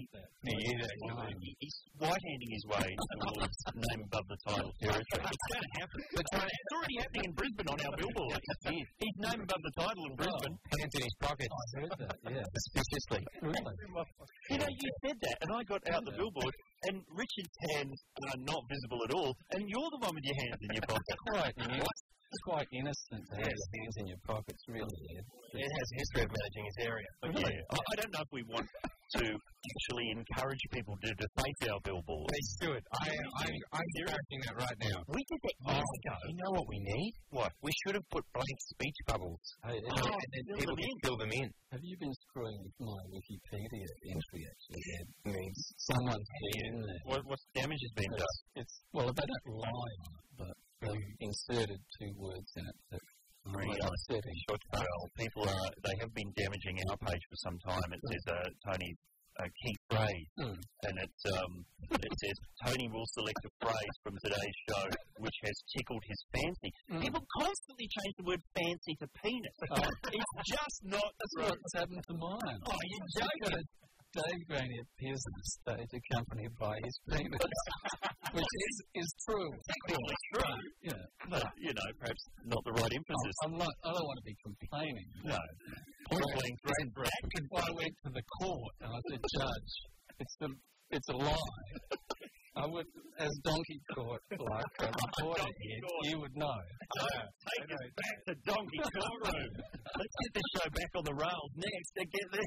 he's white-handing his way towards name above the title territory. It's going to happen. It's already happening in Brisbane on our billboard. He's name above the title in Brisbane. Hands in his pockets. I heard that, yeah. Suspiciously. Really? You said that, and I got out the billboard, and Richard's hands are not visible at all, and you're the one with your hands in your pocket. It's quite innocent to have your hands in your pockets, really. It has a history of managing his area. But I don't know if we want to actually encourage people to deface our billboards. They should. I'm encouraging that right now. We did that years ago. You know what we need? What? We should have put blank speech bubbles. And then people can fill them in. Have you been screwing with my Wikipedia entry, actually? It means someone's been in there. What damage has been done? Well, they don't lie on it, but they inserted 2 words in it that really upsetting. Well, they have been damaging our page for some time. It says Tony's key phrase, and it says Tony will select a phrase from today's show which has tickled his fancy. People constantly change the word fancy to penis. It's just not. That's what's happened to mine. Oh, you're joking. Dave Graney appears on the stage accompanied by his penis, which is true. Technically true. Yeah. But, perhaps not the right emphasis. I don't want to be complaining. No. Point blank, if I went to the court and I said, Judge, it's a lie, I would, as Donkey Court, reporter here, you would know. Take us back to Donkey Courtroom. Let's get this show back on the rails. Next, get this.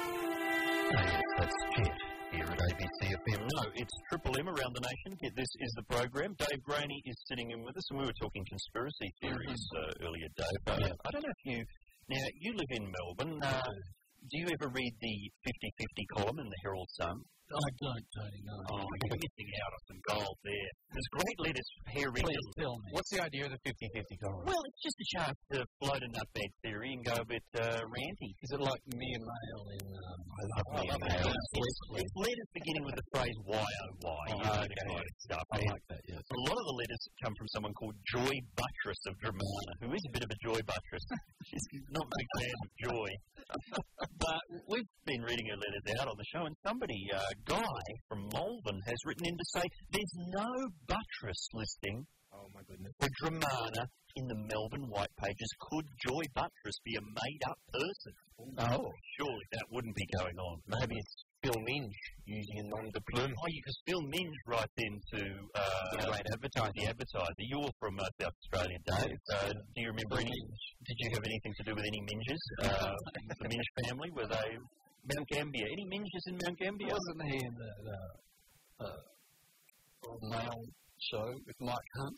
That's Chet here at ABC FM. No, it's Triple M around the nation. Get this is the program. Dave Graney is sitting in with us, and we were talking conspiracy theories earlier, Dave. I don't know if you live in Melbourne. Do you ever read the 50-50 column in the Herald Sun? I don't, Tony, no. Oh, You're missing out on some gold there. There's great letters for hair wrinkles. What's the idea of the 50-50 column? Well, it's just a chance to float a nutbag theory and go a bit ranty. Is it like Mia Mail in... I love Mia Mail. It's letters beginning with the phrase Y-O-Y. That kind of stuff. I like that, yes. A lot of the letters come from someone called Joy Buttress of Dramana, who is a bit of a Joy Buttress. She's not a big fan of joy. But we've been reading her letters out on the show, and somebody, Guy from Malvern, has written in to say there's no Buttress listing for Dramana in the Melbourne White Pages. Could Joy Buttress be a made-up person? Oh. Surely that wouldn't be going on. Maybe it's Phil Minge using a nom de plume. Oh, because Phil Minge writes into great advertiser. The advertiser. You're from South Australia, Dave. Do you remember any? Did you have anything to do with any Minges? The Minge family, were they Mount Gambier? Any Minges in Mount Gambier? Wasn't he in the Mail show with Mike Hunt?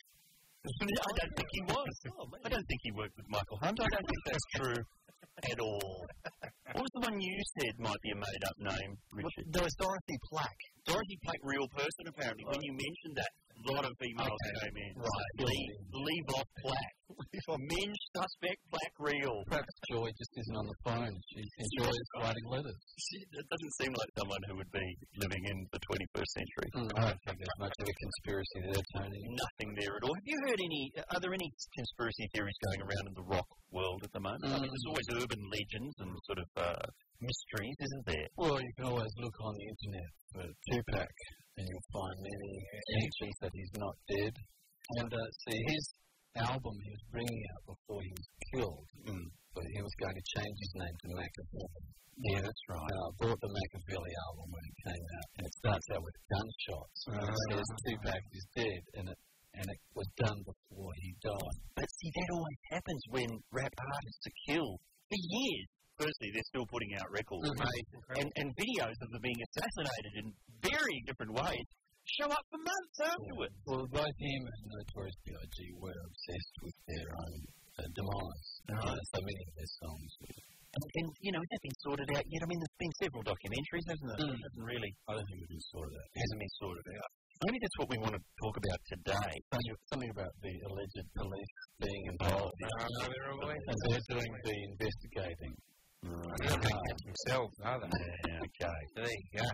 I don't think he was. I don't think he worked with Michael Hunt. I don't think that's true at all. What was the one you said might be a made-up name, Richard? There was Dorothy Plack. Dorothy Plack, real person, apparently. When you mentioned that, a lot of emails came in. Right. Leave off Plack. Minge, suspect, Plack, real. Perhaps Joy just isn't on the phone. She enjoys writing letters. It doesn't seem like someone who would be living in the 21st century. I don't think there's much of a conspiracy there, Tony. Nothing there at all. Have you heard are there any conspiracy theories going around in the rock world at the moment? I mean, there's always urban legends and sort of mysteries, isn't there? Well, you can always look on the internet for Tupac, and you'll find many entries that he's not dead. And see, his album he was bringing out before he was killed, but he was going to change his name to Machiavelli. Yeah, that's right. And I bought the Machiavelli album when it came out, and it starts out with gunshots. It says Tupac is dead, and it was done before he died. But see, that always happens when rap artists are killed. For years, firstly, they're still putting out records and videos of them being assassinated in very different ways. Show up for months afterwards. Well, both him and Notorious B.I.G. were obsessed with their own demise. So many of their songs were. And has that been sorted out yet? I mean, there's been several documentaries, hasn't there? It hasn't really. I don't think it's been sorted out. It hasn't been sorted out. Maybe that's what we want to talk about today. Something about the alleged police being involved. And they're doing the investigating. They're not doing it themselves, are they? Yeah, okay. There you go.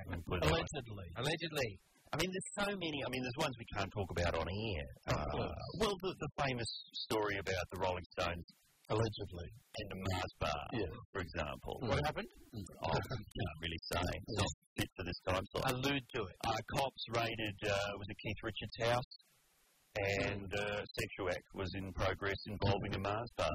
Allegedly. I mean, there's so many. I mean, there's ones we can't talk about on air. Well, the famous story about the Rolling Stones allegedly and the Mars bar, for example. What happened? I can't really say. It's not fit for this time slot. Allude to it. Cops raided was it Keith Richards' house, and sexual act was in progress involving a Mars bar.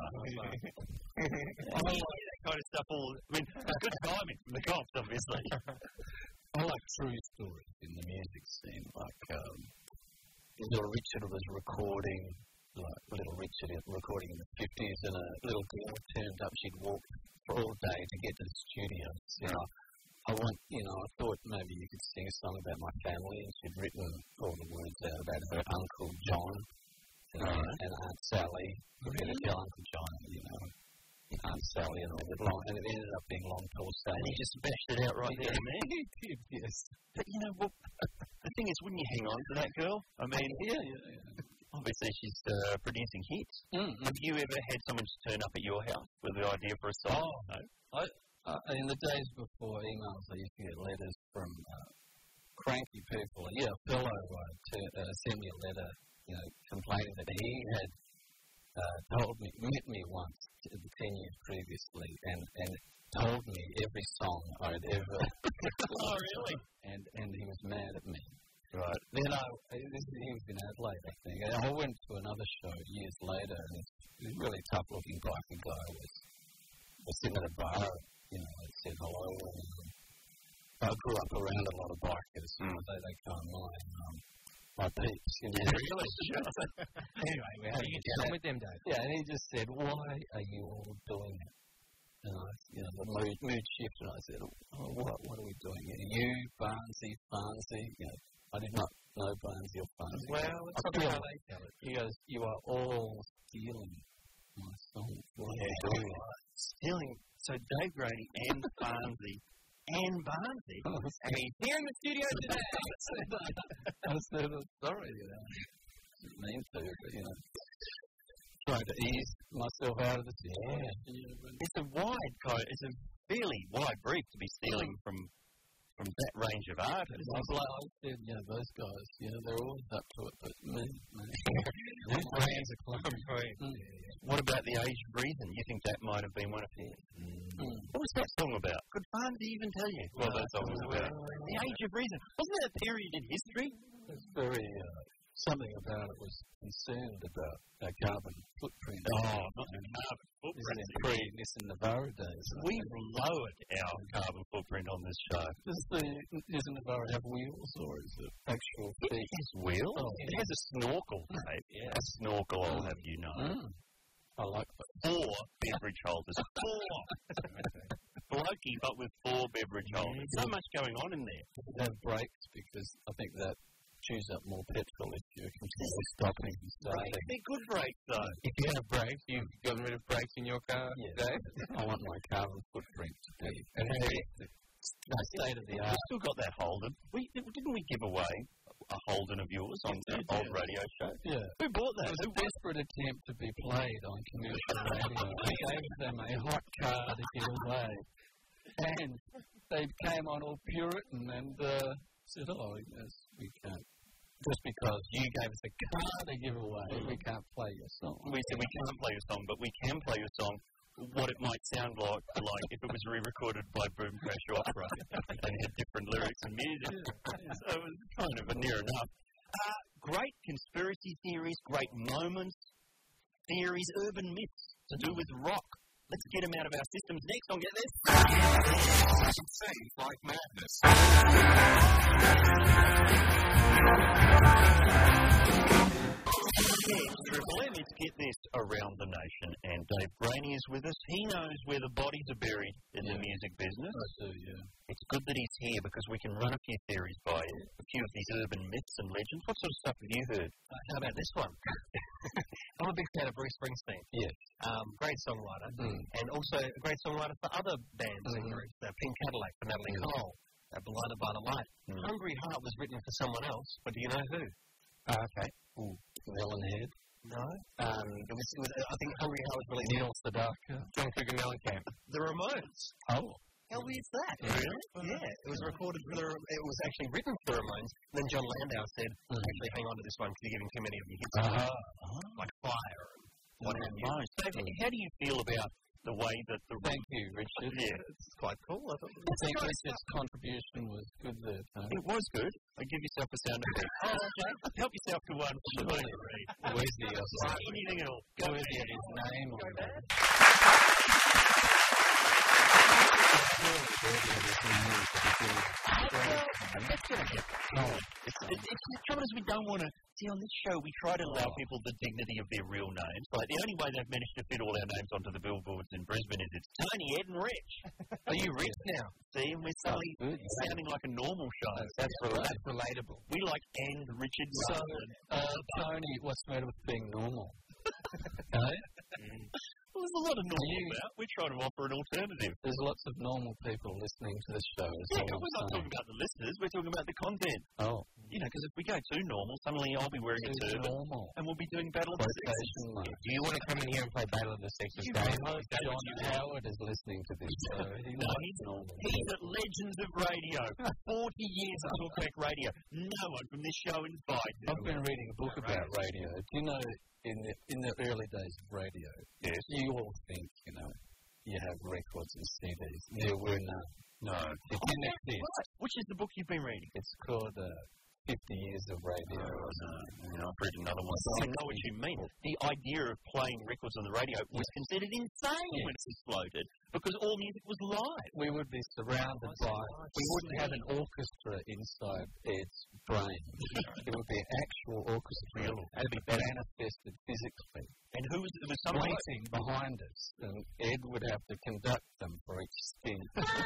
That kind of stuff. It's good timing from the cops, obviously. I like true stories in the music scene, like Little Richard was recording in the 50s, and a little girl turned up. She'd walk for all day to get to the studio. So I thought maybe you could sing a song about my family, and she'd written all the words out about her Uncle John and Aunt Sally. We're going to tell Uncle John, Aunt Sally and all that long, and it ended up being Long Tall Sally. And he just bashed it out right there and then. He did, yes. But the thing is, wouldn't you hang on to that girl? I mean, obviously she's producing hits. Have you ever had someone just turn up at your house with the idea for a song? No. In the days before emails, I used to get letters from cranky people. A fellow sent me a letter, complaining that he had met me once 10 years previously and told me every song I'd ever. Oh, really? And he was mad at me. Right. Then he was in Adelaide, I think. And I went to another show years later, and this really tough-looking biker guy was sitting at a bar, and said hello. And I grew up around a lot of bikers, so they can't mind my peeps. Really? Anyway, how do you get on with them, Dave? Yeah, and he just said, "Why are you all doing it?" And the mood shifted, and I said, what are we doing here? You, Barnsey, I did not know Barnsey or Barnsey. Well, let's talk about how they tell it. He goes, "You are all stealing my song." Stealing. So Dave Grady and Barnsey. And Barnsey. And he's here in the studio today. I said, I'm sorry, didn't mean to, but, trying to ease myself out of the situation. It's a fairly wide brief to be stealing from that range of artists. I said, those guys, they're always up to it, but me. Those brands are clone-free. What about The Age of Reason? You think that might have been one of theirs? What was that song about? Could Farnsey even tell you what that song was about? The Age of Reason. Wasn't that a period in history? It's very... something about it was concerned about our carbon footprint. Oh, not the carbon footprint. This is pre-Nissan Navara days. We've lowered our carbon footprint on this show. Does the Nissan Navara have wheels, or is it actual feet? It has wheels. Oh. It has a snorkel, Dave. Yeah. A snorkel, I'll have you know. I like that. 4 beverage holders. 4! Blokey, but with 4 beverage holders. So much going on in there. Does it have brakes? Because I think that chews up more petrol if you're continually stopping and starting. They're good brakes, though. If you have brakes, you've gotten rid of brakes in your car, Dave? I want my carbon footprint to be state of the art. We've still got that Holden. Didn't we give away a Holden of yours on the old radio show? Yeah. Who bought that? It was a desperate attempt to be played on commercial radio. I gave them a hot car to give away. And they came on all Puritan and said, yes, we can't. Just because you gave us a car to give away, we can't play your song. We said we can't play your song, but we can play your song what it might sound like if it was re-recorded by Boom Crash Opera and had different lyrics and music. So it was kind of near enough. Great conspiracy theories, great moments, theories, urban myths to do with rock. Let's get them out of our systems next on Get This. It seems like madness. Triple M, let's get this around the nation. And Dave Brainey is with us. He knows where the bodies are buried in the music business. I do, yeah. It's good that he's here because we can run a few theories by a few of these urban myths and legends. What sort of stuff have you heard? How about this one? I'm a big fan of Bruce Springsteen. Yes. Great songwriter. And also a great songwriter for other bands and groups. Pink Cadillac for Natalie Cole. Blinded by the Light. Hungry Heart was written for someone else, but do you know who? Okay. Melonhead. No. It was, I think Hungry Heart was released. Neil Sedaka. John Cougar Mellencamp. The Ramones. Oh. How weird's that? Really? Yeah. It was recorded for it was actually written for the Ramones. Then John Landau said, actually hang on to this one because you're giving too many of your hits. Like Fire. What have you. How do you feel about the way that the... Thank you, Richard. Yeah. It's quite cool. I think Richard's contribution was good there, Tony. It was good. Give yourself a sound effect. Okay. Help yourself to one from the way. Where's the other? Anything else? Go with his name on that. That's going to get the trouble is we don't want to... See, on this show, we try to allow people the dignity of their real names. Like, the only way they've managed to fit all our names onto the billboards in Brisbane is it's Tony, Ed, and Rich. Are you Rich now? See, and we're suddenly sounding like a normal show. That's relatable. We like and Richard. So, Tony, what's the matter with being normal? Okay? Well, there's a lot of normal about. We're trying to offer an alternative. There's lots of normal people listening to this show. Yeah, but we're not talking about the listeners. We're talking about the content. Oh. You know, because if we go too normal, suddenly I'll be wearing a turban and we'll be doing Battle of the Sexes. Do you want to come in here and play Battle of the Sexes? John Howard is listening to this show. He's at Legends of Radio. 40 years of talkback radio. No one from this show invited. I've been reading a book about radio. Do you know, in the early days of radio, you all think, you have records and CDs. There were none. No. It didn't exist. Which is the book you've been reading? It's called 50 Years of Radio. I've read another one. I know what you mean. The idea of playing records on the radio was considered insane when it exploded because all music was live. We would be surrounded by... We wouldn't have an orchestra inside Ed's brain. It would be an actual orchestra. It would be manifested physically. And who was... There was someone waiting behind us, and Ed would have to conduct them for each spin.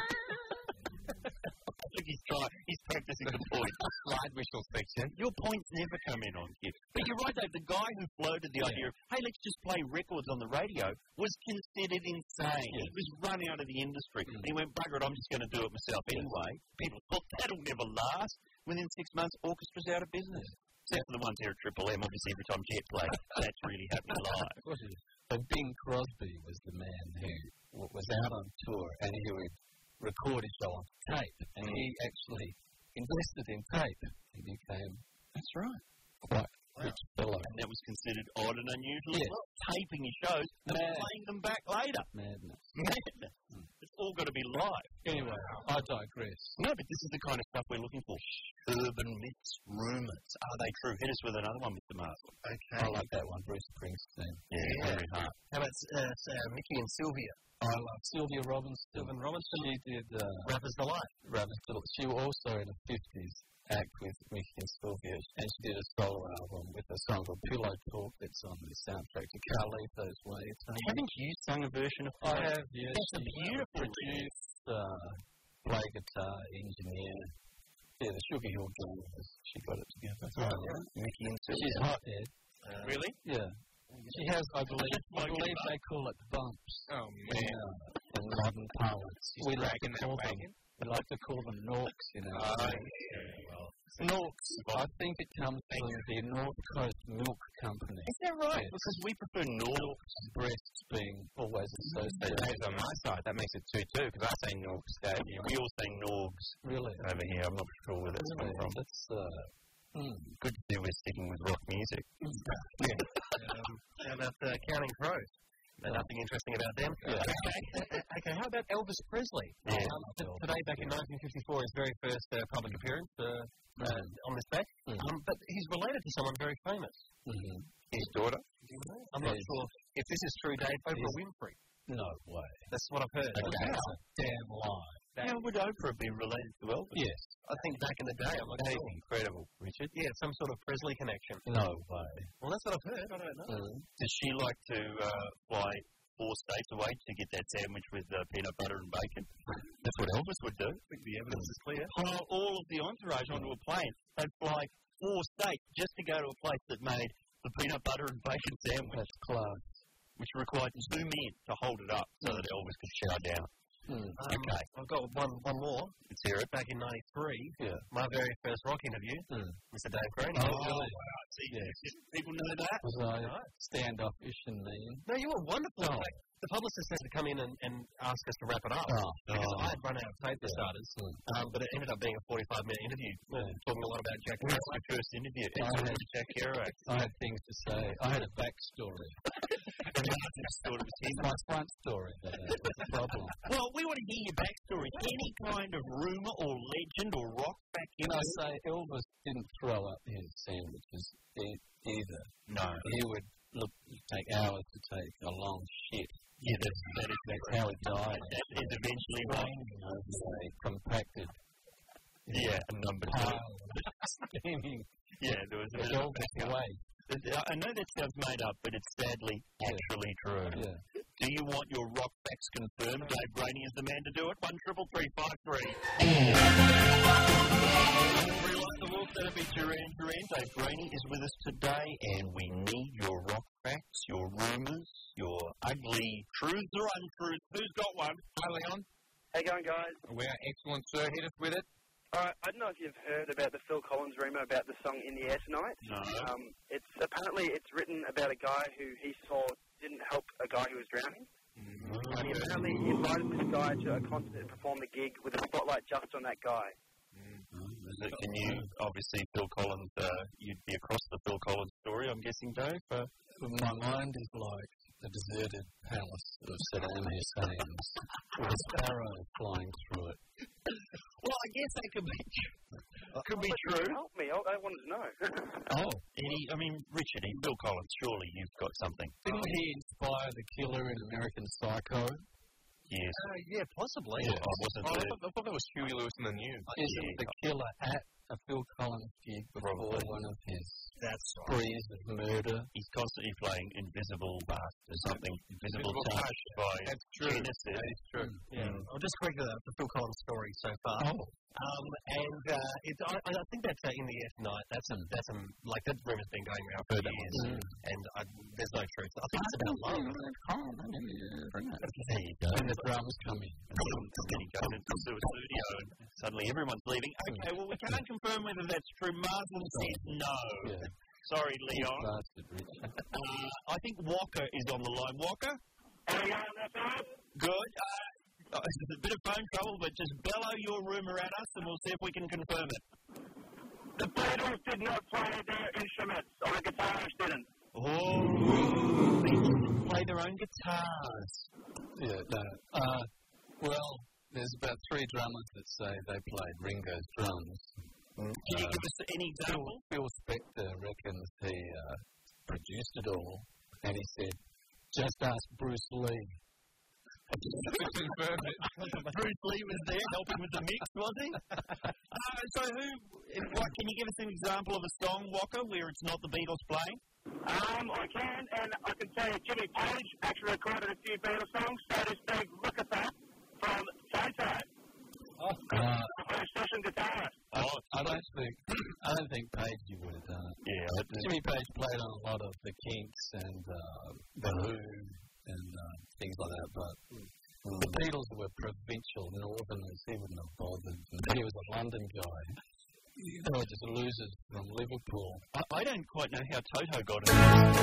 Look, he's practicing the point. Slide whistle section. Your points never come in on Kip. But you're right, Dave. The guy who floated the idea of, hey, let's just play records on the radio was considered insane. He was run out of the industry. And he went, bugger it, I'm just going to do it myself anyway. People thought, that'll never last. within 6 months, orchestra's out of business. Except for the ones here at Triple M. Obviously, every time Jet plays, that's really happening live. So Bing Crosby was the man who was out on tour, and he would record his show on tape, and he actually invested in tape. He became, that's right, quite rich fellow. And that was considered odd and unusual. Yes. Well, taping your shows and playing them back later. Madness. It's all got to be live. Anyway, I digress. No, but this is the kind of stuff we're looking for. Urban myths, rumours. Are they true? Hit us with another one, Mr. Marsden. Okay. I like that one, Bruce Springsteen. Yeah, very hard. How about Mickey and Sylvia? I love Sylvia Robinson. Sylvan Robinson. She did Rapper's Delight. Rapper's Delight. She was also in the 50s act with Mickey and Sylvia, and she did a solo album with a song called Pillow Talk that's on the soundtrack to Carlito's Way. Haven't you sung a version of I have, yes. That's a beautiful producer, play guitar, engineer. Yeah, the Sugar Hill Gang, she got it together. Mickey and Sylvia. She's hot, Ed. Really? Yeah. She has, I believe they call it bumps. Oh, man. In modern parlance. We like to call them Norks, you know. Norks, I think it comes from the North Coast Milk Company. Is that right? Yes. Because we prefer Norks. Breasts being always associated. Dave's on my side. That makes it 2-2, because I say Norks, Dave. Yeah, we all say Norgs. Really? Over here. I'm not sure where that's coming from. That's, good to see we're sticking with rock music. How about Counting Crows? Nothing interesting about them? Yeah. Okay, how about Elvis Presley? Yeah. Today, back in 1954, his very first public appearance on this day. But he's related to someone very famous. His daughter? I'm not sure if this is true, Dave. Oprah Winfrey. No way. That's what I've heard. That's a damn lie. How would Oprah be related to Elvis? Yes. I think back in the day, I'm like, That is incredible, Richard. yeah, some sort of Presley connection. No way. Well, that's what I've heard. I don't know. Does she like to fly 4 states away to get that sandwich with peanut butter and bacon? That's what Elvis would do. I think the evidence is clear. Pile all of the entourage onto a plane. They'd fly 4 states just to go to a place that made the peanut butter and bacon sandwich. That's class. Which required 2 men to hold it up so that Elvis could chow down. Okay. I've got one more. Let's hear it. Back in 93, my very first rock interview, Mr. Dave Groening. Oh, really? Wow. See, people know that? Was I standoffish and mean? No, you were wonderful. Like, the publicist had to come in and ask us to wrap it up. Because I had run out of tape for starters. But it ended up being a 45-minute interview, talking a lot about Jack Kerouac. My first interview. Jack Kerouac. I had things to say. I had a backstory. It's my front story. That's the problem. Well, we want to hear your backstory. Any kind of rumour or legend or rock fact. Can I say Elvis didn't throw up his sandwiches either? No. He would take hours to take a long shit. Yeah, that's how he died. That is eventually right. Compacted. Yeah, a number 2. Steaming. Yeah, there was a bit of a way. I know that sounds made up, but it's sadly actually true. Yeah. Do you want your rock facts confirmed? Dave Brainey is the man to do it. 1-333-5-3. Realize the wolf, that'll be Duran Duran. Dave Brainey is with us today, and we need your rock facts, your rumours, your ugly truths or untruths. Who's got one? Hi, Leon. How you going, guys? We are excellent, sir. Hit us with it. All right, I don't know if you've heard about the Phil Collins rumour about the song In the Air Tonight. No. It's written about a guy who he saw didn't help a guy who was drowning. And he apparently invited this guy to a concert and perform the gig with a spotlight just on that guy. Can you, obviously, Phil Collins, you'd be across the Phil Collins story, I'm guessing, Dave? My mind is like the deserted palace of Saddam Hussein's with a sparrow flying through it. Well, I guess that could be true. Help me, I wanted to know. Richard, Phil Collins, surely you've got something. Didn't he inspire the killer in American Psycho? Yes. Yeah, possibly. Yeah, I thought that was Huey Lewis in the News. Isn't the killer at a Phil Collins gig before one of his sprees of murder? He's constantly playing Invisible or something. Invisible Touch by That's true. Genesis. That is true. Yeah. I'll just quickly the Phil Collins story so far. I think that's in the air tonight. That's like that rumor's been going around for years, and there's no truth. I think it's about love. There you go. And the drums coming. Then you go into the studio and suddenly everyone's leaving. Okay, well, we can't confirm whether that's true. Marsden says no. Yeah. Sorry, Leon. I think Walker is on the line. Walker? Good. There's a bit of phone trouble, but just bellow your rumour at us and we'll see if we can confirm it. The Beatles did not play their instruments, or the guitarist didn't. Oh, they didn't play their own guitars. Yeah, no. Well, there's about 3 drummers that say they played Ringo's drums. Can you give us any example? Phil Spector reckons he produced it all, and he said, just ask Bruce Lee. Bruce Lee was there helping with the mix, was he? So can you give us an example of a song, Walker, where it's not the Beatles playing? I can, and I can tell you Jimmy Page actually recorded a few Beatles songs. So does Dave Rickerson from Toto. A session guitarist. I don't think Page would have done it. Yeah, Jimmy Page played on a lot of the Kinks and the Who and things like that, but the Beatles were provincial northerners. He wouldn't have bothered. He was a London guy. They were just losers from Liverpool. I don't quite know how Toto got it.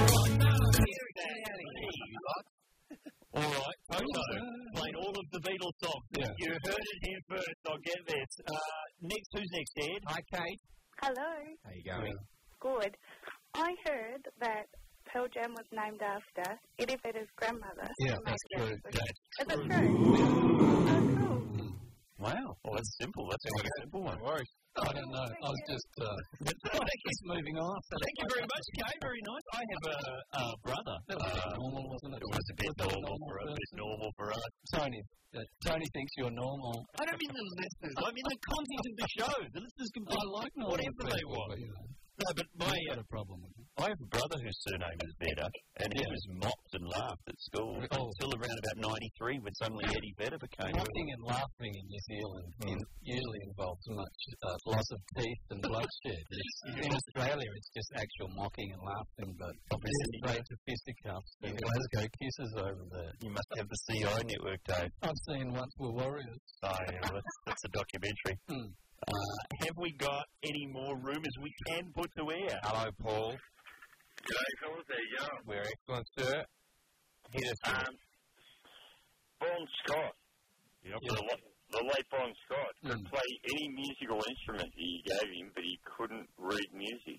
All right, Toto played all of the Beatles songs. Yeah. You heard it here first. I'll get this. Who's next, Ed? Hi, Kate. Hello. How you going? Good. I heard that Pearl Jam was named after Eddie Vedder's grandmother. Yeah, that's true. Is it true? Oh, cool. Wow. Well, that's simple. That's quite a simple one. No worries. I don't know. I was just he's moving on. Thank you very much, Kay. Very nice. I have a brother. That was a bit normal, wasn't it? It was a bit normal for us. Tony thinks you're normal. I don't mean the listeners. I mean the content of the show. The listeners can I like whatever they want. No, but I had a problem with it. I have a brother whose surname is Vedder, and he was mocked and laughed at school until around about 93 when suddenly Eddie Vedder became... Mocking and laughing in New Zealand usually involves much loss of teeth and bloodshed. In Australia, it's just actual mocking and laughing, but obviously straight to fisticuffs and Glasgow kisses over there. You must have the CI network, Dave. I've seen Once We're Warriors. Oh, yeah, that's a documentary. Have we got any more rumours we can put to air? Hello, Paul. G'day, fellas. How you going? We're excellent, sir. Hit us. Bon Scott. Yep. The late Bon Scott could play any musical instrument you gave him, but he couldn't read music.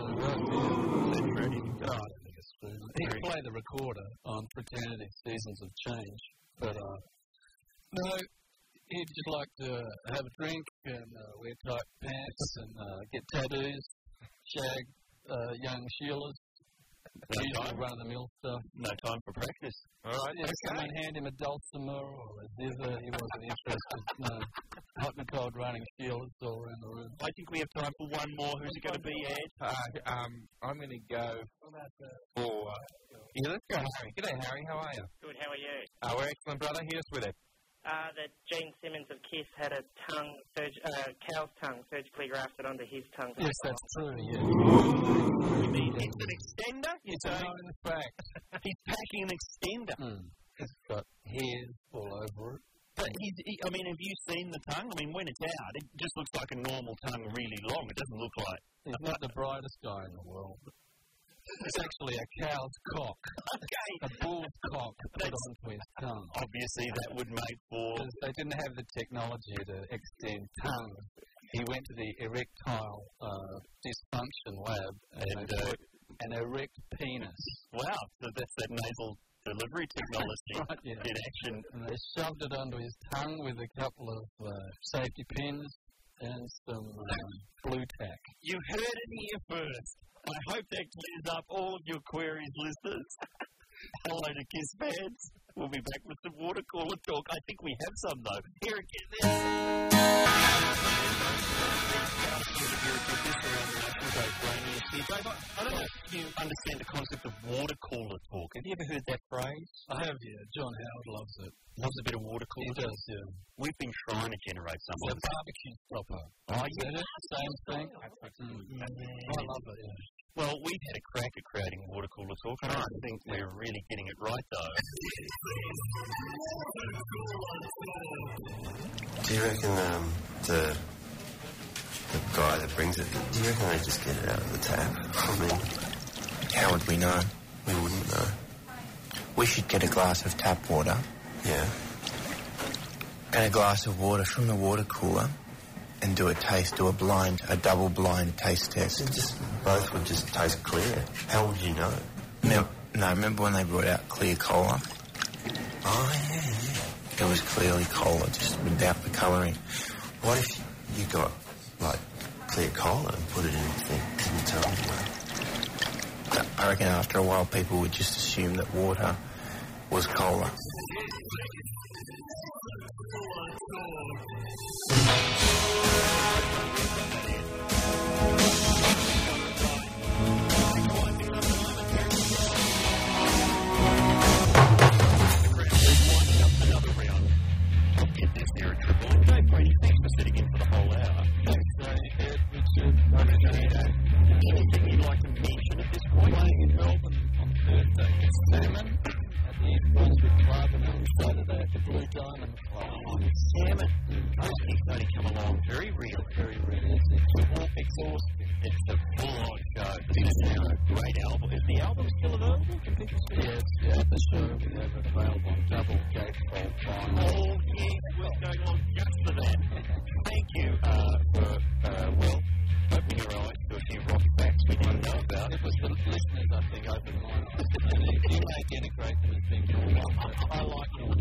He could play the recorder on Fraternity Seasons of Change, but no, he'd just like to have a drink and wear tight pants and get tattoos, shag young Sheilas. Usually run-of-the-mill stuff. No time for practice. All right, someone hand him a dulcimer or a zither. He wasn't interested. No, hot and cold running Sheilas all around the room. I think we have time for one more. Who's it going to be, Ed? I'm going to go for... let's go, Harry. G'day, Harry. How are you? Good, how are you? We're excellent, brother. Hit us with it. That Gene Simmons of KISS had a cow's tongue surgically grafted onto his tongue. Yes, that's true, yeah. You mean it's an extender? It's a known fact. He's packing an extender. It's got hairs all over it. But have you seen the tongue? I mean, when it's out, it just looks like a normal tongue really long. It doesn't look like... He's not the brightest guy in the world. It's actually a cow's cock. Okay. A bull's cock put onto his tongue. Obviously, that would make for... Because they didn't have the technology to extend tongue. He went to the erectile dysfunction lab and put an erect penis. Wow, so that's that nasal delivery technology in action. And they shoved it onto his tongue with a couple of safety pins and some glue tack. You heard it here first. I hope that clears up all of your queries, listeners. Hello to KISS fans. We'll be back with some water cooler talk. I think we have some, though. Here again. Dave, I don't know if you understand the concept of water cooler talk. Have you ever heard that phrase? I have, yeah. John Howard loves it. Loves a bit of water cooler talk? He does, yeah. We've been trying to generate something. The barbecue stopper. Oh, Is that it? Same thing? I love it, yeah. Well, we've had a crack at creating water cooler talk, and I think we're really getting it right, though. Do you reckon the guy that brings it, do you reckon they just get it out of the tap? I mean, how would we know? We wouldn't know. We should get a glass of tap water. Yeah. And a glass of water from the water cooler and do a double blind taste test. Both would just taste clear. How would you know? No, remember when they brought out clear cola? Oh, yeah. It was clearly cola, just without the colouring. What if you got, like, clear cola and put it in the thing? Didn't tell you. I reckon after a while people would just assume that water was cola. Anything you'd like to mention at this point? Playing in Melbourne on Thursday with Salmon at the East Brunswick Club, and on Saturday at the Blue Diamond Club. Salmon. Those gigs only come along very real. It's awesome. It's a full-on show. This is now a great album. Is the album still available? Can people see it? Yes, at the show we have it available on double gatefold vinyl. Oh, yes, we'll go on just for that. Thank you for, opening your eyes to a few rock facts we didn't know about. It was the listeners, I think, opened my eyes. And you may get a great thing. I like it.